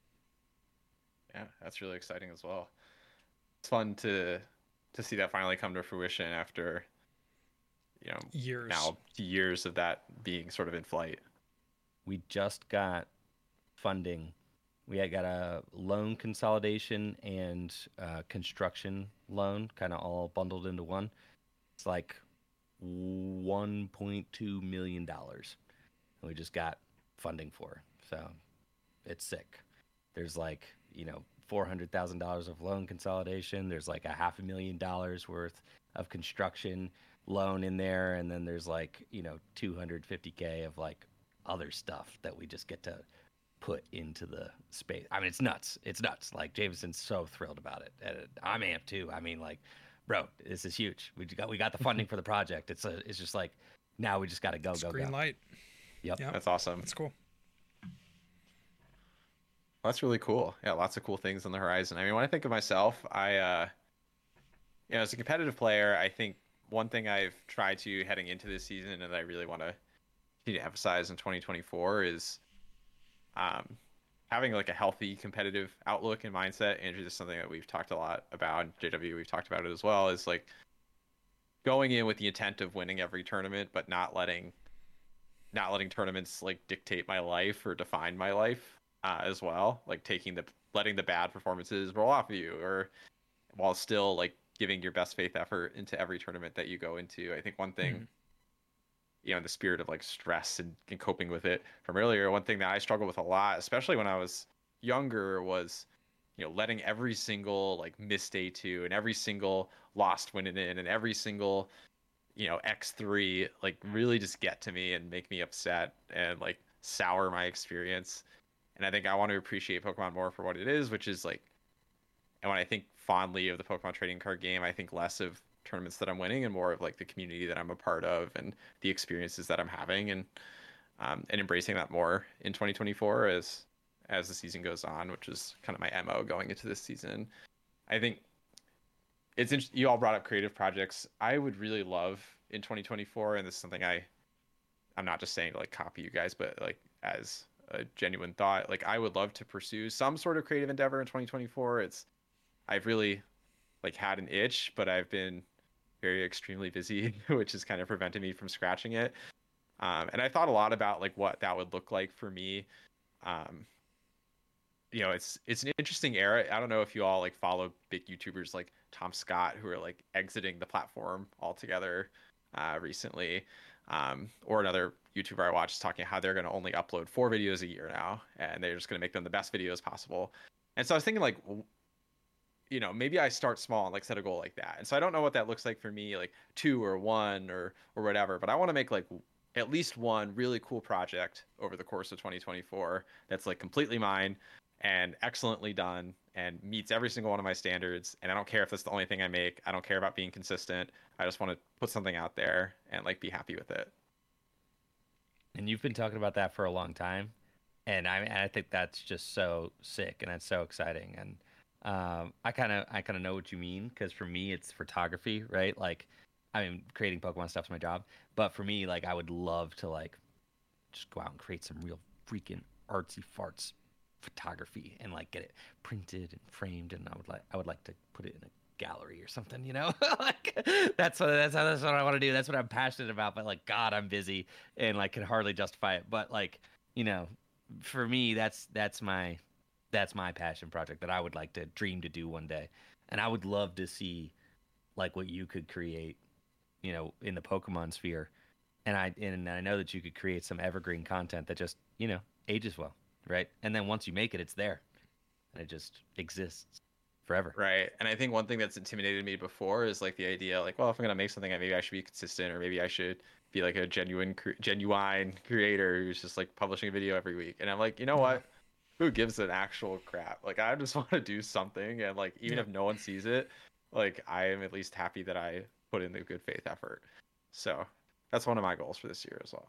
Yeah, that's really exciting as well. It's fun to to see that finally come to fruition after, you know, Years. now years of that being sort of in flight. We just got funding. We had got a loan consolidation and uh, construction loan, kind of all bundled into one. It's like one point two million dollars. And we just got funding for. So it's sick. There's like, you know, four hundred thousand dollars of loan consolidation. There's like a half a million dollars worth of construction loan in there. And then there's like, you know, two hundred fifty K of like other stuff that we just get to put into the space. I mean, it's nuts. It's nuts. Like Jameson's so thrilled about it. And I'm amped too. I mean, like, bro, this is huge. We got, we got the funding for the project. It's a, it's just like, now we just got to go, It's go, green go. light. Yep. Yep. That's awesome. That's cool. That's really cool. Yeah, lots of cool things on the horizon. I mean, when I think of myself, I, uh, you know, as a competitive player, I think one thing I've tried to heading into this season and that I really want to continue to emphasize in twenty twenty-four is um, having like a healthy competitive outlook and mindset. Andrew, this is something that we've talked a lot about. J W, we've talked about it as well. Is like going in with the intent of winning every tournament, but not letting not letting tournaments like dictate my life or define my life. Uh, as well, like taking the letting the bad performances roll off of you, or while still like giving your best faith effort into every tournament that you go into. I think one thing, mm-hmm. you know, in the spirit of like stress and, and coping with it from earlier, one thing that I struggled with a lot, especially when I was younger, was, you know, letting every single like missed day two and every single lost win in and every single, you know, X three like really just get to me and make me upset and like sour my experience. And I think I want to appreciate Pokemon more for what it is, which is like, and when I think fondly of the Pokemon trading card game, I think less of tournaments that I'm winning and more of like the community that I'm a part of and the experiences that I'm having, and um, and embracing that more in twenty twenty-four as as the season goes on, which is kind of my M O going into this season. I think it's interesting. You all brought up creative projects. I would really love in twenty twenty-four, and this is something I, I'm not just saying to like copy you guys, but like as a genuine thought, like I would love to pursue some sort of creative endeavor in twenty twenty-four. It's I've really like had an itch, but I've been very extremely busy, which has kind of prevented me from scratching it. Um, and I thought a lot about like what that would look like for me. Um, you know, it's it's an interesting era. I don't know if you all like follow big YouTubers like Tom Scott, who are like exiting the platform altogether uh, recently. Um, or another YouTuber I watched is talking how they're going to only upload four videos a year now, and they're just going to make them the best videos possible. And so I was thinking like, you know, maybe I start small and like set a goal like that. And so I don't know what that looks like for me, like two or one or, or whatever, but I want to make like at least one really cool project over the course of twenty twenty-four that's like completely mine. and excellently done and meets every single one of my standards. And I don't care if that's the only thing I make. I don't care about being consistent. I just want to put something out there and like be happy with it. And you've been talking about that for a long time, and I I think that's just so sick and it's so exciting. And um, I kind of I kind of know what you mean, because for me it's photography, right? Like, I mean, creating Pokemon stuff's my job, but for me, like, I would love to like just go out and create some real freaking artsy farts photography and like get it printed and framed, and I would like I would like to put it in a gallery or something, you know. Like, that's what that's how that's what I want to do. That's what I'm passionate about. But like, God, I'm busy and like can hardly justify it. But like, you know, for me, that's that's my that's my passion project that I would like to dream to do one day. And I would love to see like what you could create, you know, in the Pokemon sphere. And I and I know that you could create some evergreen content that just, you know, ages well, right? And then once you make it, it's there, and it just exists forever. Right. And I think one thing that's intimidated me before is like the idea, like, well, if I'm gonna make something, maybe I should be consistent, or maybe I should be like a genuine, genuine creator who's just like publishing a video every week. And I'm like, you know what? Who gives an actual crap? Like, I just want to do something, and like, even yeah. if no one sees it, like, I am at least happy that I put in the good faith effort. So that's one of my goals for this year as well.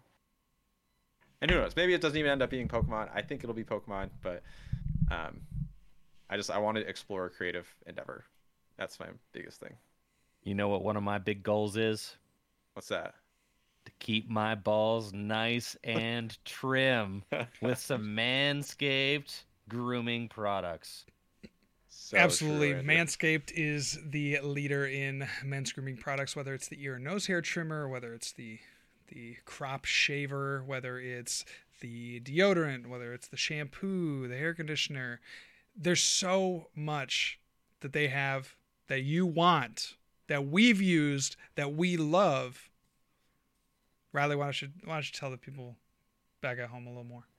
And who knows? Maybe it doesn't even end up being Pokemon. I think it'll be Pokemon, but um, I just I want to explore a creative endeavor. That's my biggest thing. You know what one of my big goals is? What's that? To keep my balls nice and trim with some Manscaped grooming products. So absolutely. True, Manscaped is the leader in men's grooming products, whether it's the ear and nose hair trimmer, whether it's the the crop shaver, whether it's the deodorant, whether it's the shampoo, the hair conditioner. There's so much that they have that you want, that we've used, that we love. Riley, why don't you, why don't you tell the people back at home a little more?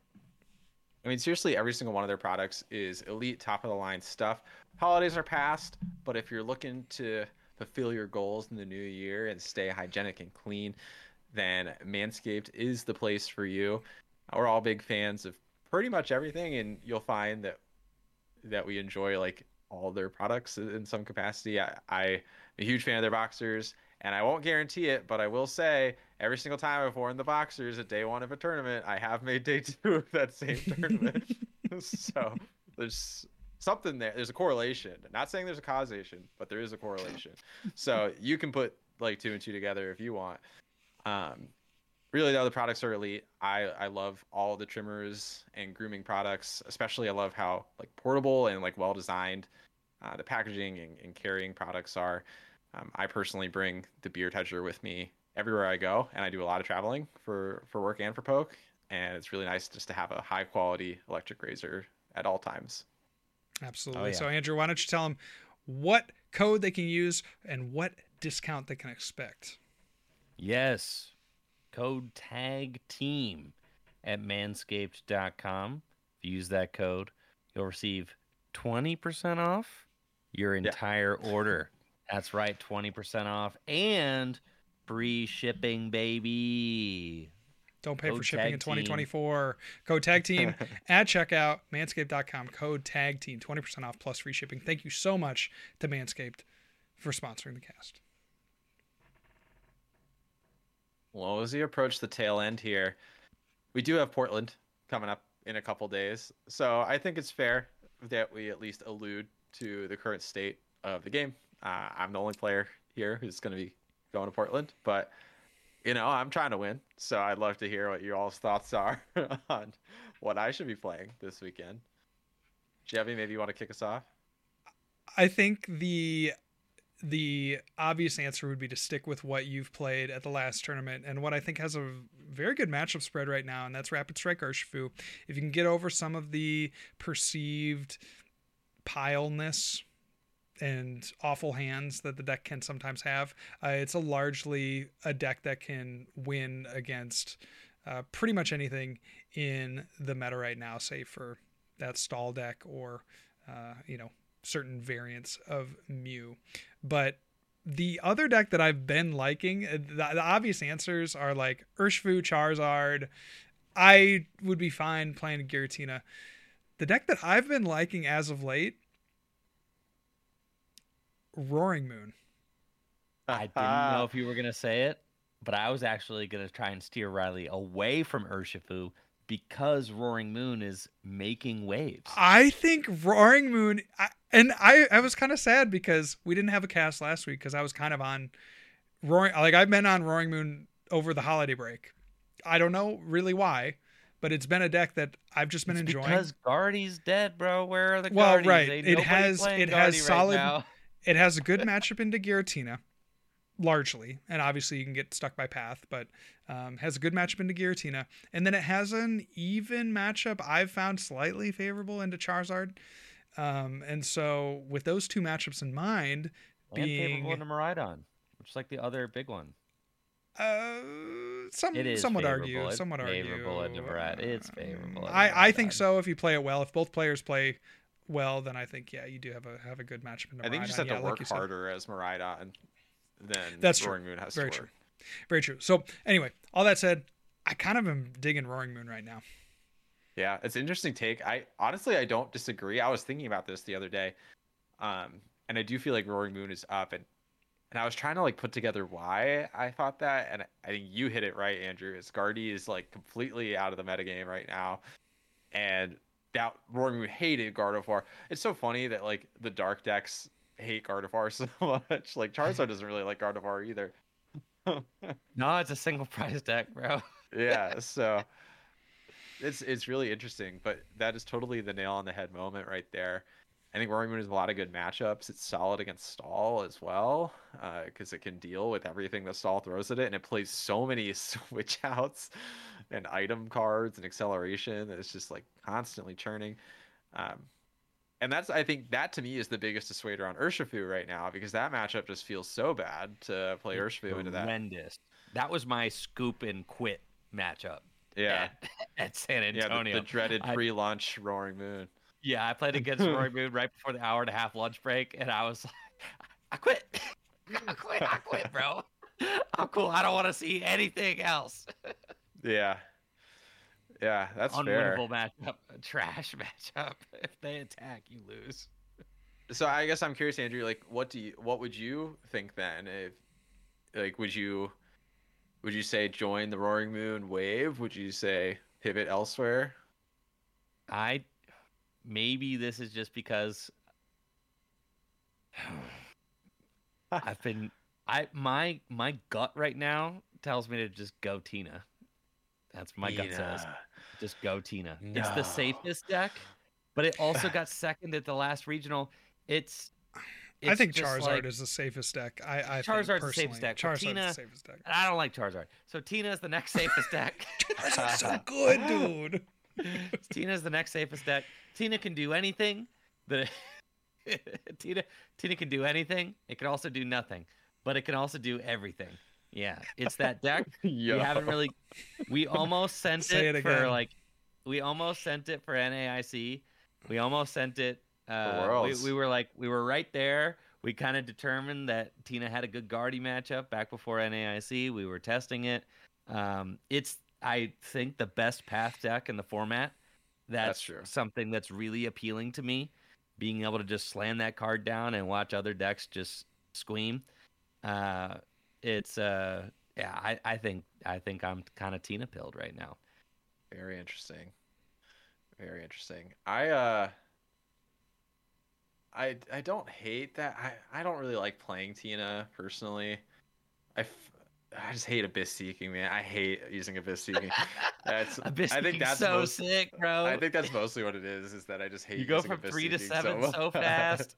I mean, seriously, every single one of their products is elite, top of the line stuff. Holidays are past, but if you're looking to fulfill your goals in the new year and stay hygienic and clean, then Manscaped is the place for you. We're all big fans of pretty much everything, and you'll find that that we enjoy like all their products in some capacity. I, I'm a huge fan of their boxers, and I won't guarantee it, but I will say every single time I've worn the boxers at day one of a tournament, I have made day two of that same tournament. So there's something there. There's a correlation. Not saying there's a causation, but there is a correlation. So you can put like two and two together if you want. Um, really, though, the products are elite. I, I love all the trimmers and grooming products. Especially, I love how like portable and like well designed uh, the packaging and, and carrying products are. Um, I personally bring the beard hedger with me everywhere I go, and I do a lot of traveling for for work and for poke. And it's really nice just to have a high quality electric razor at all times. Absolutely. Oh, yeah. So, Andrew, why don't you tell them what code they can use and what discount they can expect? Yes. Code TAG TEAM at manscaped dot com. If you use that code, you'll receive twenty percent off your entire yeah. order. That's right, twenty percent off and free shipping, baby. Don't pay code for shipping in twenty twenty-four. Team. Code TAG TEAM at checkout, manscaped dot com. Code TAG TEAM, twenty percent off plus free shipping. Thank you so much to Manscaped for sponsoring the cast. Well, as we approach the tail end here, we do have Portland coming up in a couple days. So I think it's fair that we at least allude to the current state of the game. Uh, I'm the only player here who's going to be going to Portland, but, you know, I'm trying to win. So I'd love to hear what your all's thoughts are on what I should be playing this weekend. Chevy, maybe you want to kick us off? I think the... the obvious answer would be to stick with what you've played at the last tournament and what I think has a very good matchup spread right now, and that's Rapid Strike Urshifu. If you can get over some of the perceived pileness and awful hands that the deck can sometimes have, uh, it's a largely a deck that can win against uh, pretty much anything in the meta right now, save for that stall deck or, uh, you know, certain variants of Mew. But the other deck that I've been liking, the, the obvious answers are like Urshifu, Charizard. I would be fine playing Giratina. The deck that I've been liking as of late, Roaring Moon. I didn't know if you were gonna say it, but I was actually gonna try and steer Riley away from Urshifu because Roaring Moon is making waves. I think Roaring Moon, I, and I, I was kind of sad because we didn't have a cast last week because I was kind of on Roaring, like I've been on Roaring Moon over the holiday break. I don't know really why, but it's been a deck that I've just been It's enjoying. Because Guardy's dead, bro. Where are the Well, Guardies? right. Ain't It nobody has playing it has Guardy right solid. now. It has a good matchup into Giratina, largely, and obviously you can get stuck by Path, but um, has a good matchup into Giratina, and then it has an even matchup I've found slightly favorable into Charizard, um, and so with those two matchups in mind, And favorable being into Miraidon, which is like the other big one. uh, some It is some would favorable. argue, It's some would argue, favorable into Miraidon. It's favorable into I I think Miraidon. so. If you play it well, if both players play well, then I think yeah, you do have a have a good matchup into I think you just Miraidon. have Yeah, to like work you said. harder as Miraidon than That's true. Roaring Moon has Very to true. work. Very true. So anyway, all that said, I kind of am digging Roaring Moon right now. Yeah, it's an interesting take. I honestly I don't disagree. I was thinking about this the other day, um, and I do feel like Roaring Moon is up, and and I was trying to like put together why I thought that, and I think you hit it right, Andrew. Is Guardy is like completely out of the metagame right now, and that Roaring Moon hated Gardevoir. It's so funny that like the dark decks hate Gardevoir so much. Like Charizard doesn't really like Gardevoir either. No, it's a single prize deck, bro. Yeah, so it's it's really interesting, but that is totally the nail on the head moment right there. I think Roaring Moon has a lot of good matchups. It's solid against Stall as well, because it can deal with everything that Stall throws at it, and it plays so many switch outs and item cards and acceleration that it's just like constantly churning. Um, and that's I think that to me is the biggest dissuader on Urshifu right now, because that matchup just feels so bad to play Urshifu into that. Horrendous. That was my scoop and quit matchup. Yeah, At, at San yeah, Antonio. the, the dreaded I- pre-launch Roaring Moon. Yeah, I played against Roaring Moon right before the hour and a half lunch break, and I was like, I quit. I quit. I quit, bro. I'm cool. I don't want to see anything else. Yeah. Yeah, that's fair. Unwinnable matchup. A trash matchup. If they attack, you lose. So I guess I'm curious, Andrew, like what do you what would you think then? If like would you would you say join the Roaring Moon wave? Would you say pivot elsewhere? I maybe this is just because I've been I my my gut right now tells me to just go Tina. That's what my gut says. Just go Tina. It's the No. safest deck, but it also got second at the last regional. It's, it's I think just Charizard like- is the safest deck. I, I Charizard's think the personally, safest deck, but Charizard's Tina- the safest deck. I don't like Charizard. So Tina is the next safest deck. Charizard's so good, dude. Tina's the next safest deck. Tina can do anything. That Tina Tina can do anything. It can also do nothing, but it can also do everything. Yeah, it's that deck. Yo. We haven't really. We almost sent Say it, it for again. like. We almost sent it for N A I C. We almost sent it. Uh, we, Worlds. we were like we were right there. We kind of determined that Tina had a good Guardy matchup back before N A I C. We were testing it. Um, it's I think the best path deck in the format. That's, That's true. something that's really appealing to me. Being able to just slam that card down and watch other decks just squeam. Uh, it's uh, yeah. I, I think I think I'm kind of Tina pilled right now. Very interesting. Very interesting. I uh I I don't hate that. I I don't really like playing Tina personally. I f- I just hate Abyss Seeking, man. I hate using Abyss Seeking. That's Abyss I think Seeking's that's so most, sick, bro. I think that's mostly what it is. Is that I just hate you go using from Abyss three to Seeking seven so, so fast.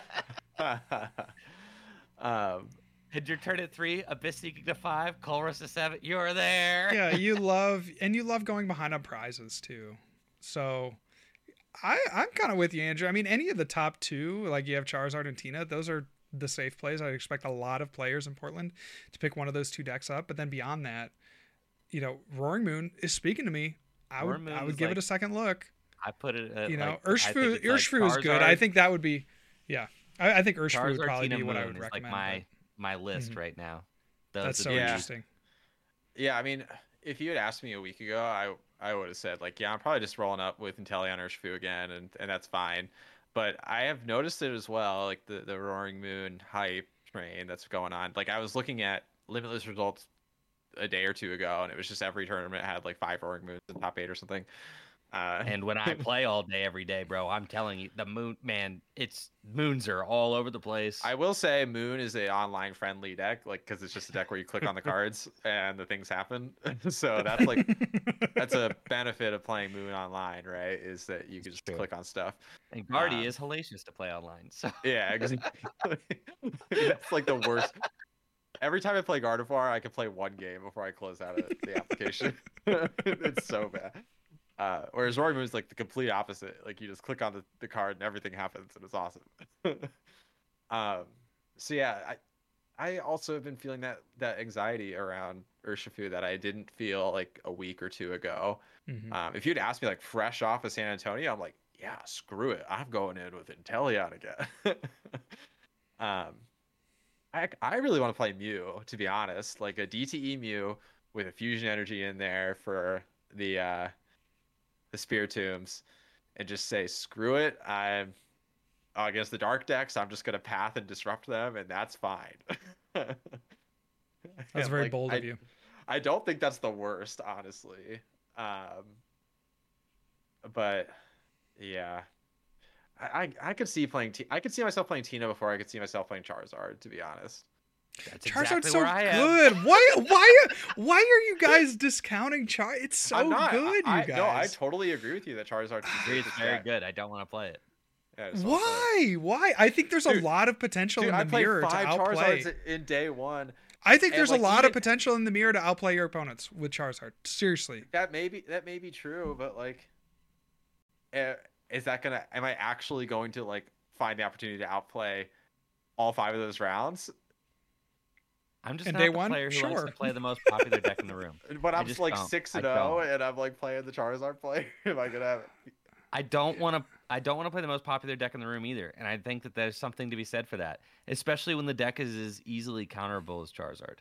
um Hit your turn at three, Abyss Seeking to five, Colress to seven. You're there. Yeah, you love and you love going behind on prizes too. So I I'm kind of with you, Andrew. I mean, any of the top two, like you have Charizard and Tina, those are the safe plays. I expect a lot of players in Portland to pick one of those two decks up. But then beyond that, you know, Roaring Moon is speaking to me. I Roaring would Moon I would is give like- it a second look. I put it. At You know, like, I think Urshifu it's like Urshifu is good. I Charizard- think that would be, yeah. I, I think Urshifu would Charizard, probably Tina, be what I Moon would is like recommend. my my list Mhm. right now. but Those that's are so the- Yeah. interesting. yeah, I mean, if you had asked me a week ago, I I would have said like, yeah, I'm probably just rolling up with Inteleon or Shifu again, and and that's fine. But I have noticed it as well, like the the Roaring Moon hype train that's going on. Like I was looking at Limitless results a day or two ago, and it was just every tournament had like five Roaring Moons in top eight or something. Uh, And when I play all day, every day, bro, I'm telling you, the moon, man, it's moons are all over the place. I will say Moon is a online friendly deck, like because it's just a deck where you click on the cards and the things happen. So that's like that's a benefit of playing Moon online, right? Is that you can just true. click on stuff. And Guardy um, is hellacious to play online. So Yeah, exactly. That's like the worst. Every time I play Gardevoir, I can play one game before I close out of the application. It's so bad. Uh, whereas Roaring Moon is like the complete opposite. Like you just click on the, the card and everything happens, and it's awesome. um, so yeah, I I also have been feeling that that anxiety around Urshifu that I didn't feel like a week or two ago. Mhm. Um, if you'd asked me like fresh off of San Antonio, I'm like, yeah, screw it, I'm going in with Inteleon again. um, I I really want to play Mew, to be honest, like a D T E Mew with a fusion energy in there for the uh, the Spiritombs, and just say screw it. I'm against the dark decks. I'm just gonna path and disrupt them, and that's fine. That's And, very like, bold I, of you. I don't think that's the worst, honestly. Um, but yeah, I, I I could see playing. T- I could see myself playing Tina before I could see myself playing Charizard. To be honest. that's Charizard's exactly so where I am. good. Why why why are you guys discounting Char? It's so I'm not, good, I, you guys. No, I totally agree with you that Charizard. Agree, it's very good. I don't want to play it. Yeah, I just wanna play it. Why? Why? I think there's Dude, a lot of potential Dude, in I the played mirror to five outplay. Charizards in day one. I think and, there's like, a lot even- of potential in the mirror to outplay your opponents with Charizard. Seriously. That may be that may be true, but like, eh, is that gonna? Am I actually going to like find the opportunity to outplay all five of those rounds? I'm just And not day the one? player who likes Sure. to play the most popular deck in the room. But I I'm just like don't. six I and zero, don't. and I'm like playing the Charizard player. Am I gonna have? I don't want to. I don't want to play the most popular deck in the room either, and I think that there's something to be said for that, especially when the deck is as easily counterable as Charizard.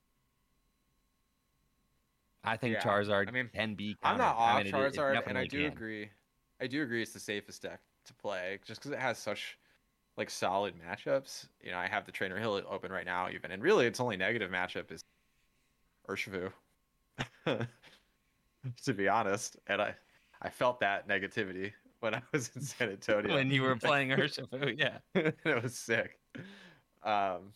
I think Yeah, Charizard I mean, can be. I'm not countered. I off mean, it- it Charizard, and I definitely do can. agree. I do agree it's the safest deck to play, just because it has such like solid matchups. You know, I have the Trainer Hill open right now, even, and really, its only negative matchup is Urshifu. To be honest, and I, I felt that negativity when I was in San Antonio. When you were playing Urshifu, yeah. It was sick. Um,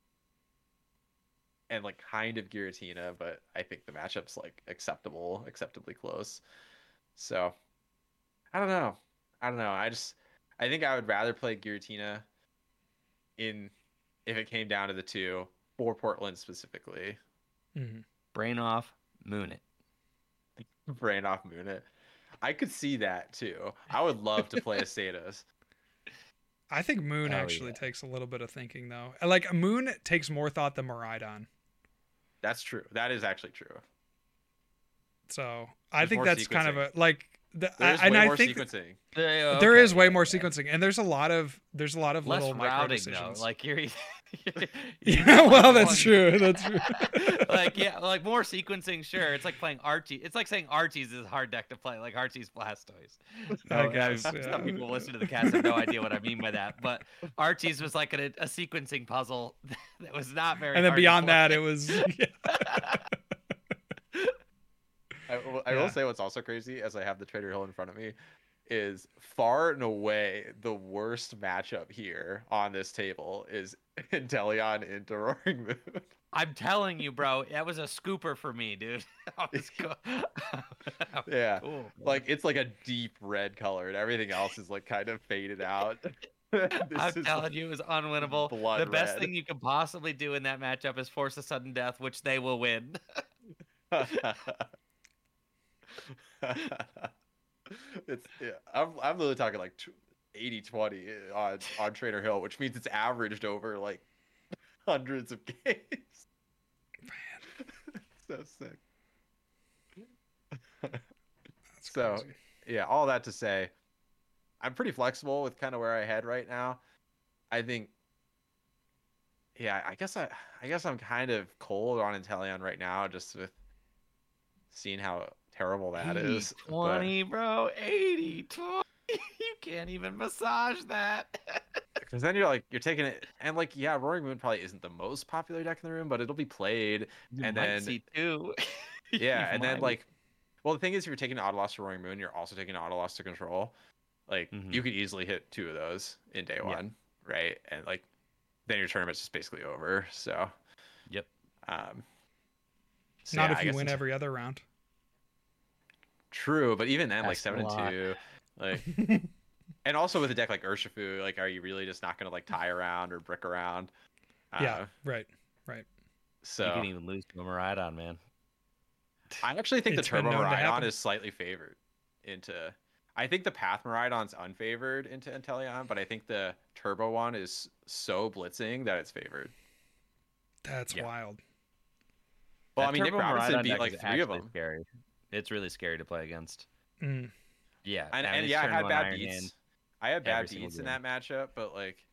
and like kind of Giratina, but I think the matchup's like acceptable, acceptably close. So I don't know. I don't know. I just I think I would rather play Giratina in if it came down to the two for Portland specifically. Mm-hmm. Brain off, moon it. Brain off Moon it. I could see that too. I would love to play a Status. I think Moon Oh, actually yeah. takes a little bit of thinking though. Like Moon takes more thought than Miraidon. That's true. That is actually true. So I There's think more that's kind of a like the, I, There's and way I more think sequencing. Uh, there okay, is way yeah, more yeah. sequencing, and there's a lot of there's a lot of Less little micro routing though. decisions. Like you're. you're Yeah, like well, that's one- true. That's true. like yeah, like more sequencing. Sure, it's like playing Archie. It's like saying Archie's is a hard deck to play, like Archie's Blastoise. I No, guess, I've- yeah. Some people listen to the cast have no idea what I mean by that, but Archie's was like a, a sequencing puzzle that was not very. And then hard to beyond that, play. it was yeah. I, will- I Yeah. will say what's also crazy, as I have the Trader Hill in front of me, is far and away the worst matchup here on this table is Inteleon into Roaring Moon. I'm telling you, bro, that was a scooper for me, dude. I was co- that was Yeah, cool, man. like it's like a deep red color, and everything else is like kind of faded out. This I'm is, telling like, you, it was unwinnable. blood The best red. thing you could possibly do in that matchup is force a sudden death, which they will win. It's yeah, I'm I'm literally talking like eighty twenty on on Trader Hill, which means it's averaged over like hundreds of games. So sick. That's So crazy. yeah, all that to say, I'm pretty flexible with kind of where I head right now. I think, yeah, I guess I, I guess I'm kind of cold on Inteleon right now, just with seeing how terrible that is. eighty twenty, bro. eighty twenty. You can't even massage that. Because then you're like, you're taking it, and like, yeah, Roaring Moon probably isn't the most popular deck in the room, but it'll be played. You and might then, see two. yeah, You and then might. like, well, the thing is, if you're taking Auto Loss to Roaring Moon, you're also taking Auto Loss to Control. Like, Mhm. you could easily hit two of those in day Yeah. one, right? And like, then your tournament's just basically over. So, Yep. um, so Not yeah, if I you guess win it's- every other round. True, but even then, like Asking seven a and lot. two, like, and also with a deck like Urshifu, like, are you really just not gonna like tie around or brick around? Yeah, Uh, right. So You can even lose to a Miraidon, man. I actually think It's the been Turbo known to Miraidon happen. is slightly favored into. I think the Path Miraidon's unfavored into Inteleon, but I think the Turbo one is so blitzing that it's favored. That's Yeah. wild. Well, That I mean, Nick Turbo Robinson Miraidon beat deck like is three of actually them, Scary. It's really scary to play against. Mm. Yeah, and, I and mean, yeah, I turn had one bad Iron beats. Hand. I had every bad single beats in game. that matchup, but like,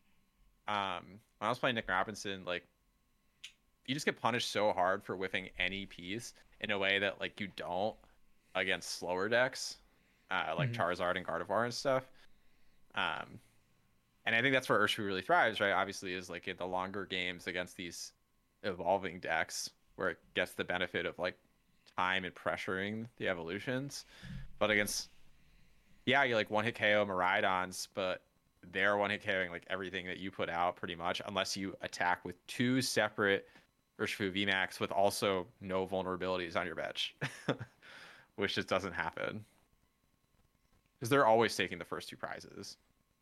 um, when I was playing Nick Robinson, like, you just get punished so hard for whiffing any piece in a way that like you don't against slower decks, uh, like Mhm. Charizard and Gardevoir and stuff. Um, and I think that's where Urshifu really thrives, right? Obviously, is like in the longer games against these evolving decks where it gets the benefit of like time and pressuring the evolutions. But against, yeah, you like one hit K O Miraidons, but they're one hit KOing like everything that you put out pretty much, unless you attack with two separate Urshifu V MAX with also no vulnerabilities on your bench, which just doesn't happen. Because they're always taking the first two prizes,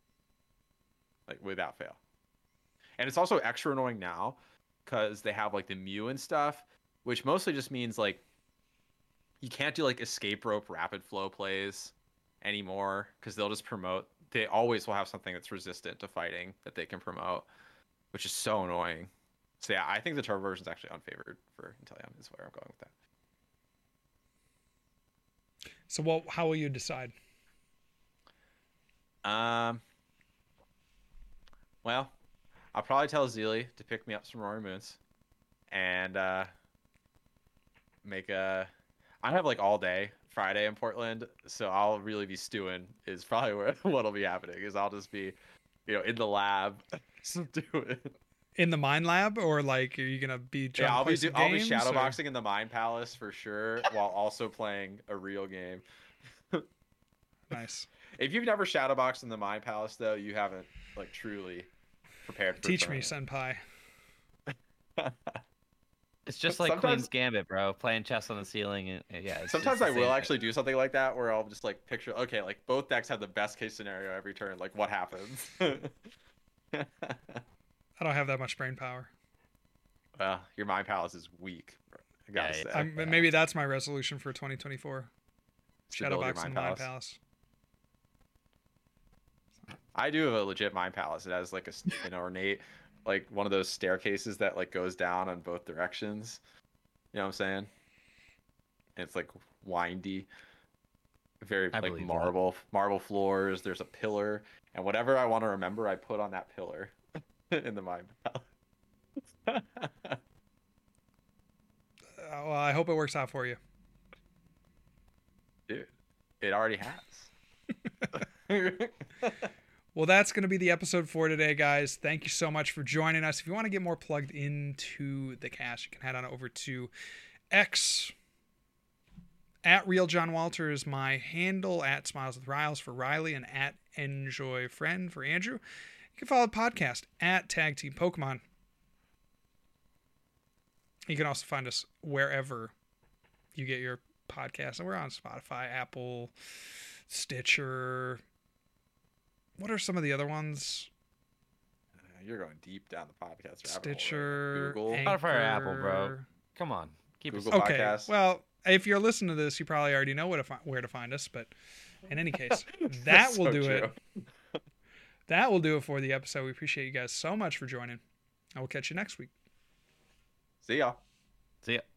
like without fail. And it's also extra annoying now because they have like the Mew and stuff, which mostly just means like you can't do like escape rope rapid flow plays anymore because they'll just promote. They always will have something that's resistant to fighting that they can promote, which is so annoying. So yeah, I think the turbo version is actually unfavored for Inteleon. Is where I'm going with that. So, what? How will you decide? Um. Well, I'll probably tell Zeely to pick me up some Roaring Moons, and uh, make a. I have like all day Friday in Portland, so I'll really be stewing. Is probably where what'll be happening. Is I'll just be, you know, in the lab, doing. In the Mind Lab, or like, are you gonna be? trying Yeah, to I'll play be do, some I'll be games, shadowboxing in the Mind Palace for sure, while also playing a real game. or- Nice. If you've never shadowboxed in the Mind Palace, though, you haven't like truly prepared for. Teach me, tournament. senpai. It's just like Sometimes- Queen's Gambit, bro. Playing chess on the ceiling. And, and yeah. It's Sometimes just I the will same actually do something like that, where I'll just like picture, okay, like both decks have the best case scenario every turn. Like, what happens? I don't have that much brain power. Well, your Mind Palace is weak. I gotta Yeah, say. I'm, yeah. Maybe that's my resolution for twenty twenty-four. Should build your Shadowbox Mind in the Mind Palace. Palace. I do have a legit Mind Palace. It has like a s- an ornate, like one of those staircases that like goes down on both directions. You know what I'm saying? And it's like windy, very I like believe that. marble marble floors. There's a pillar, and whatever I want to remember, I put on that pillar in the Mind Palace. Uh, well, I hope it works out for you. Dude, it already has. Well, that's going to be the episode for today, guys. Thank you so much for joining us. If you want to get more plugged into the cast, you can head on over to X. At Real John Walter is my handle. At Smiles with Riles for Riley, and at Enjoy Friend for Andrew. You can follow the podcast at Tag Team Pokemon. You can also find us wherever you get your podcasts. And we're on Spotify, Apple, Stitcher. What are some of the other ones? You're going deep down the podcast rabbit hole. Stitcher, Google, Anchor. Spotify or Apple, bro. Come on. Keep Google it Okay, Podcast. well, if you're listening to this, you probably already know where to find, where to find us. But in any case, that That's will so do true. it. That will do it for the episode. We appreciate you guys so much for joining. I will catch you next week. See ya. See ya.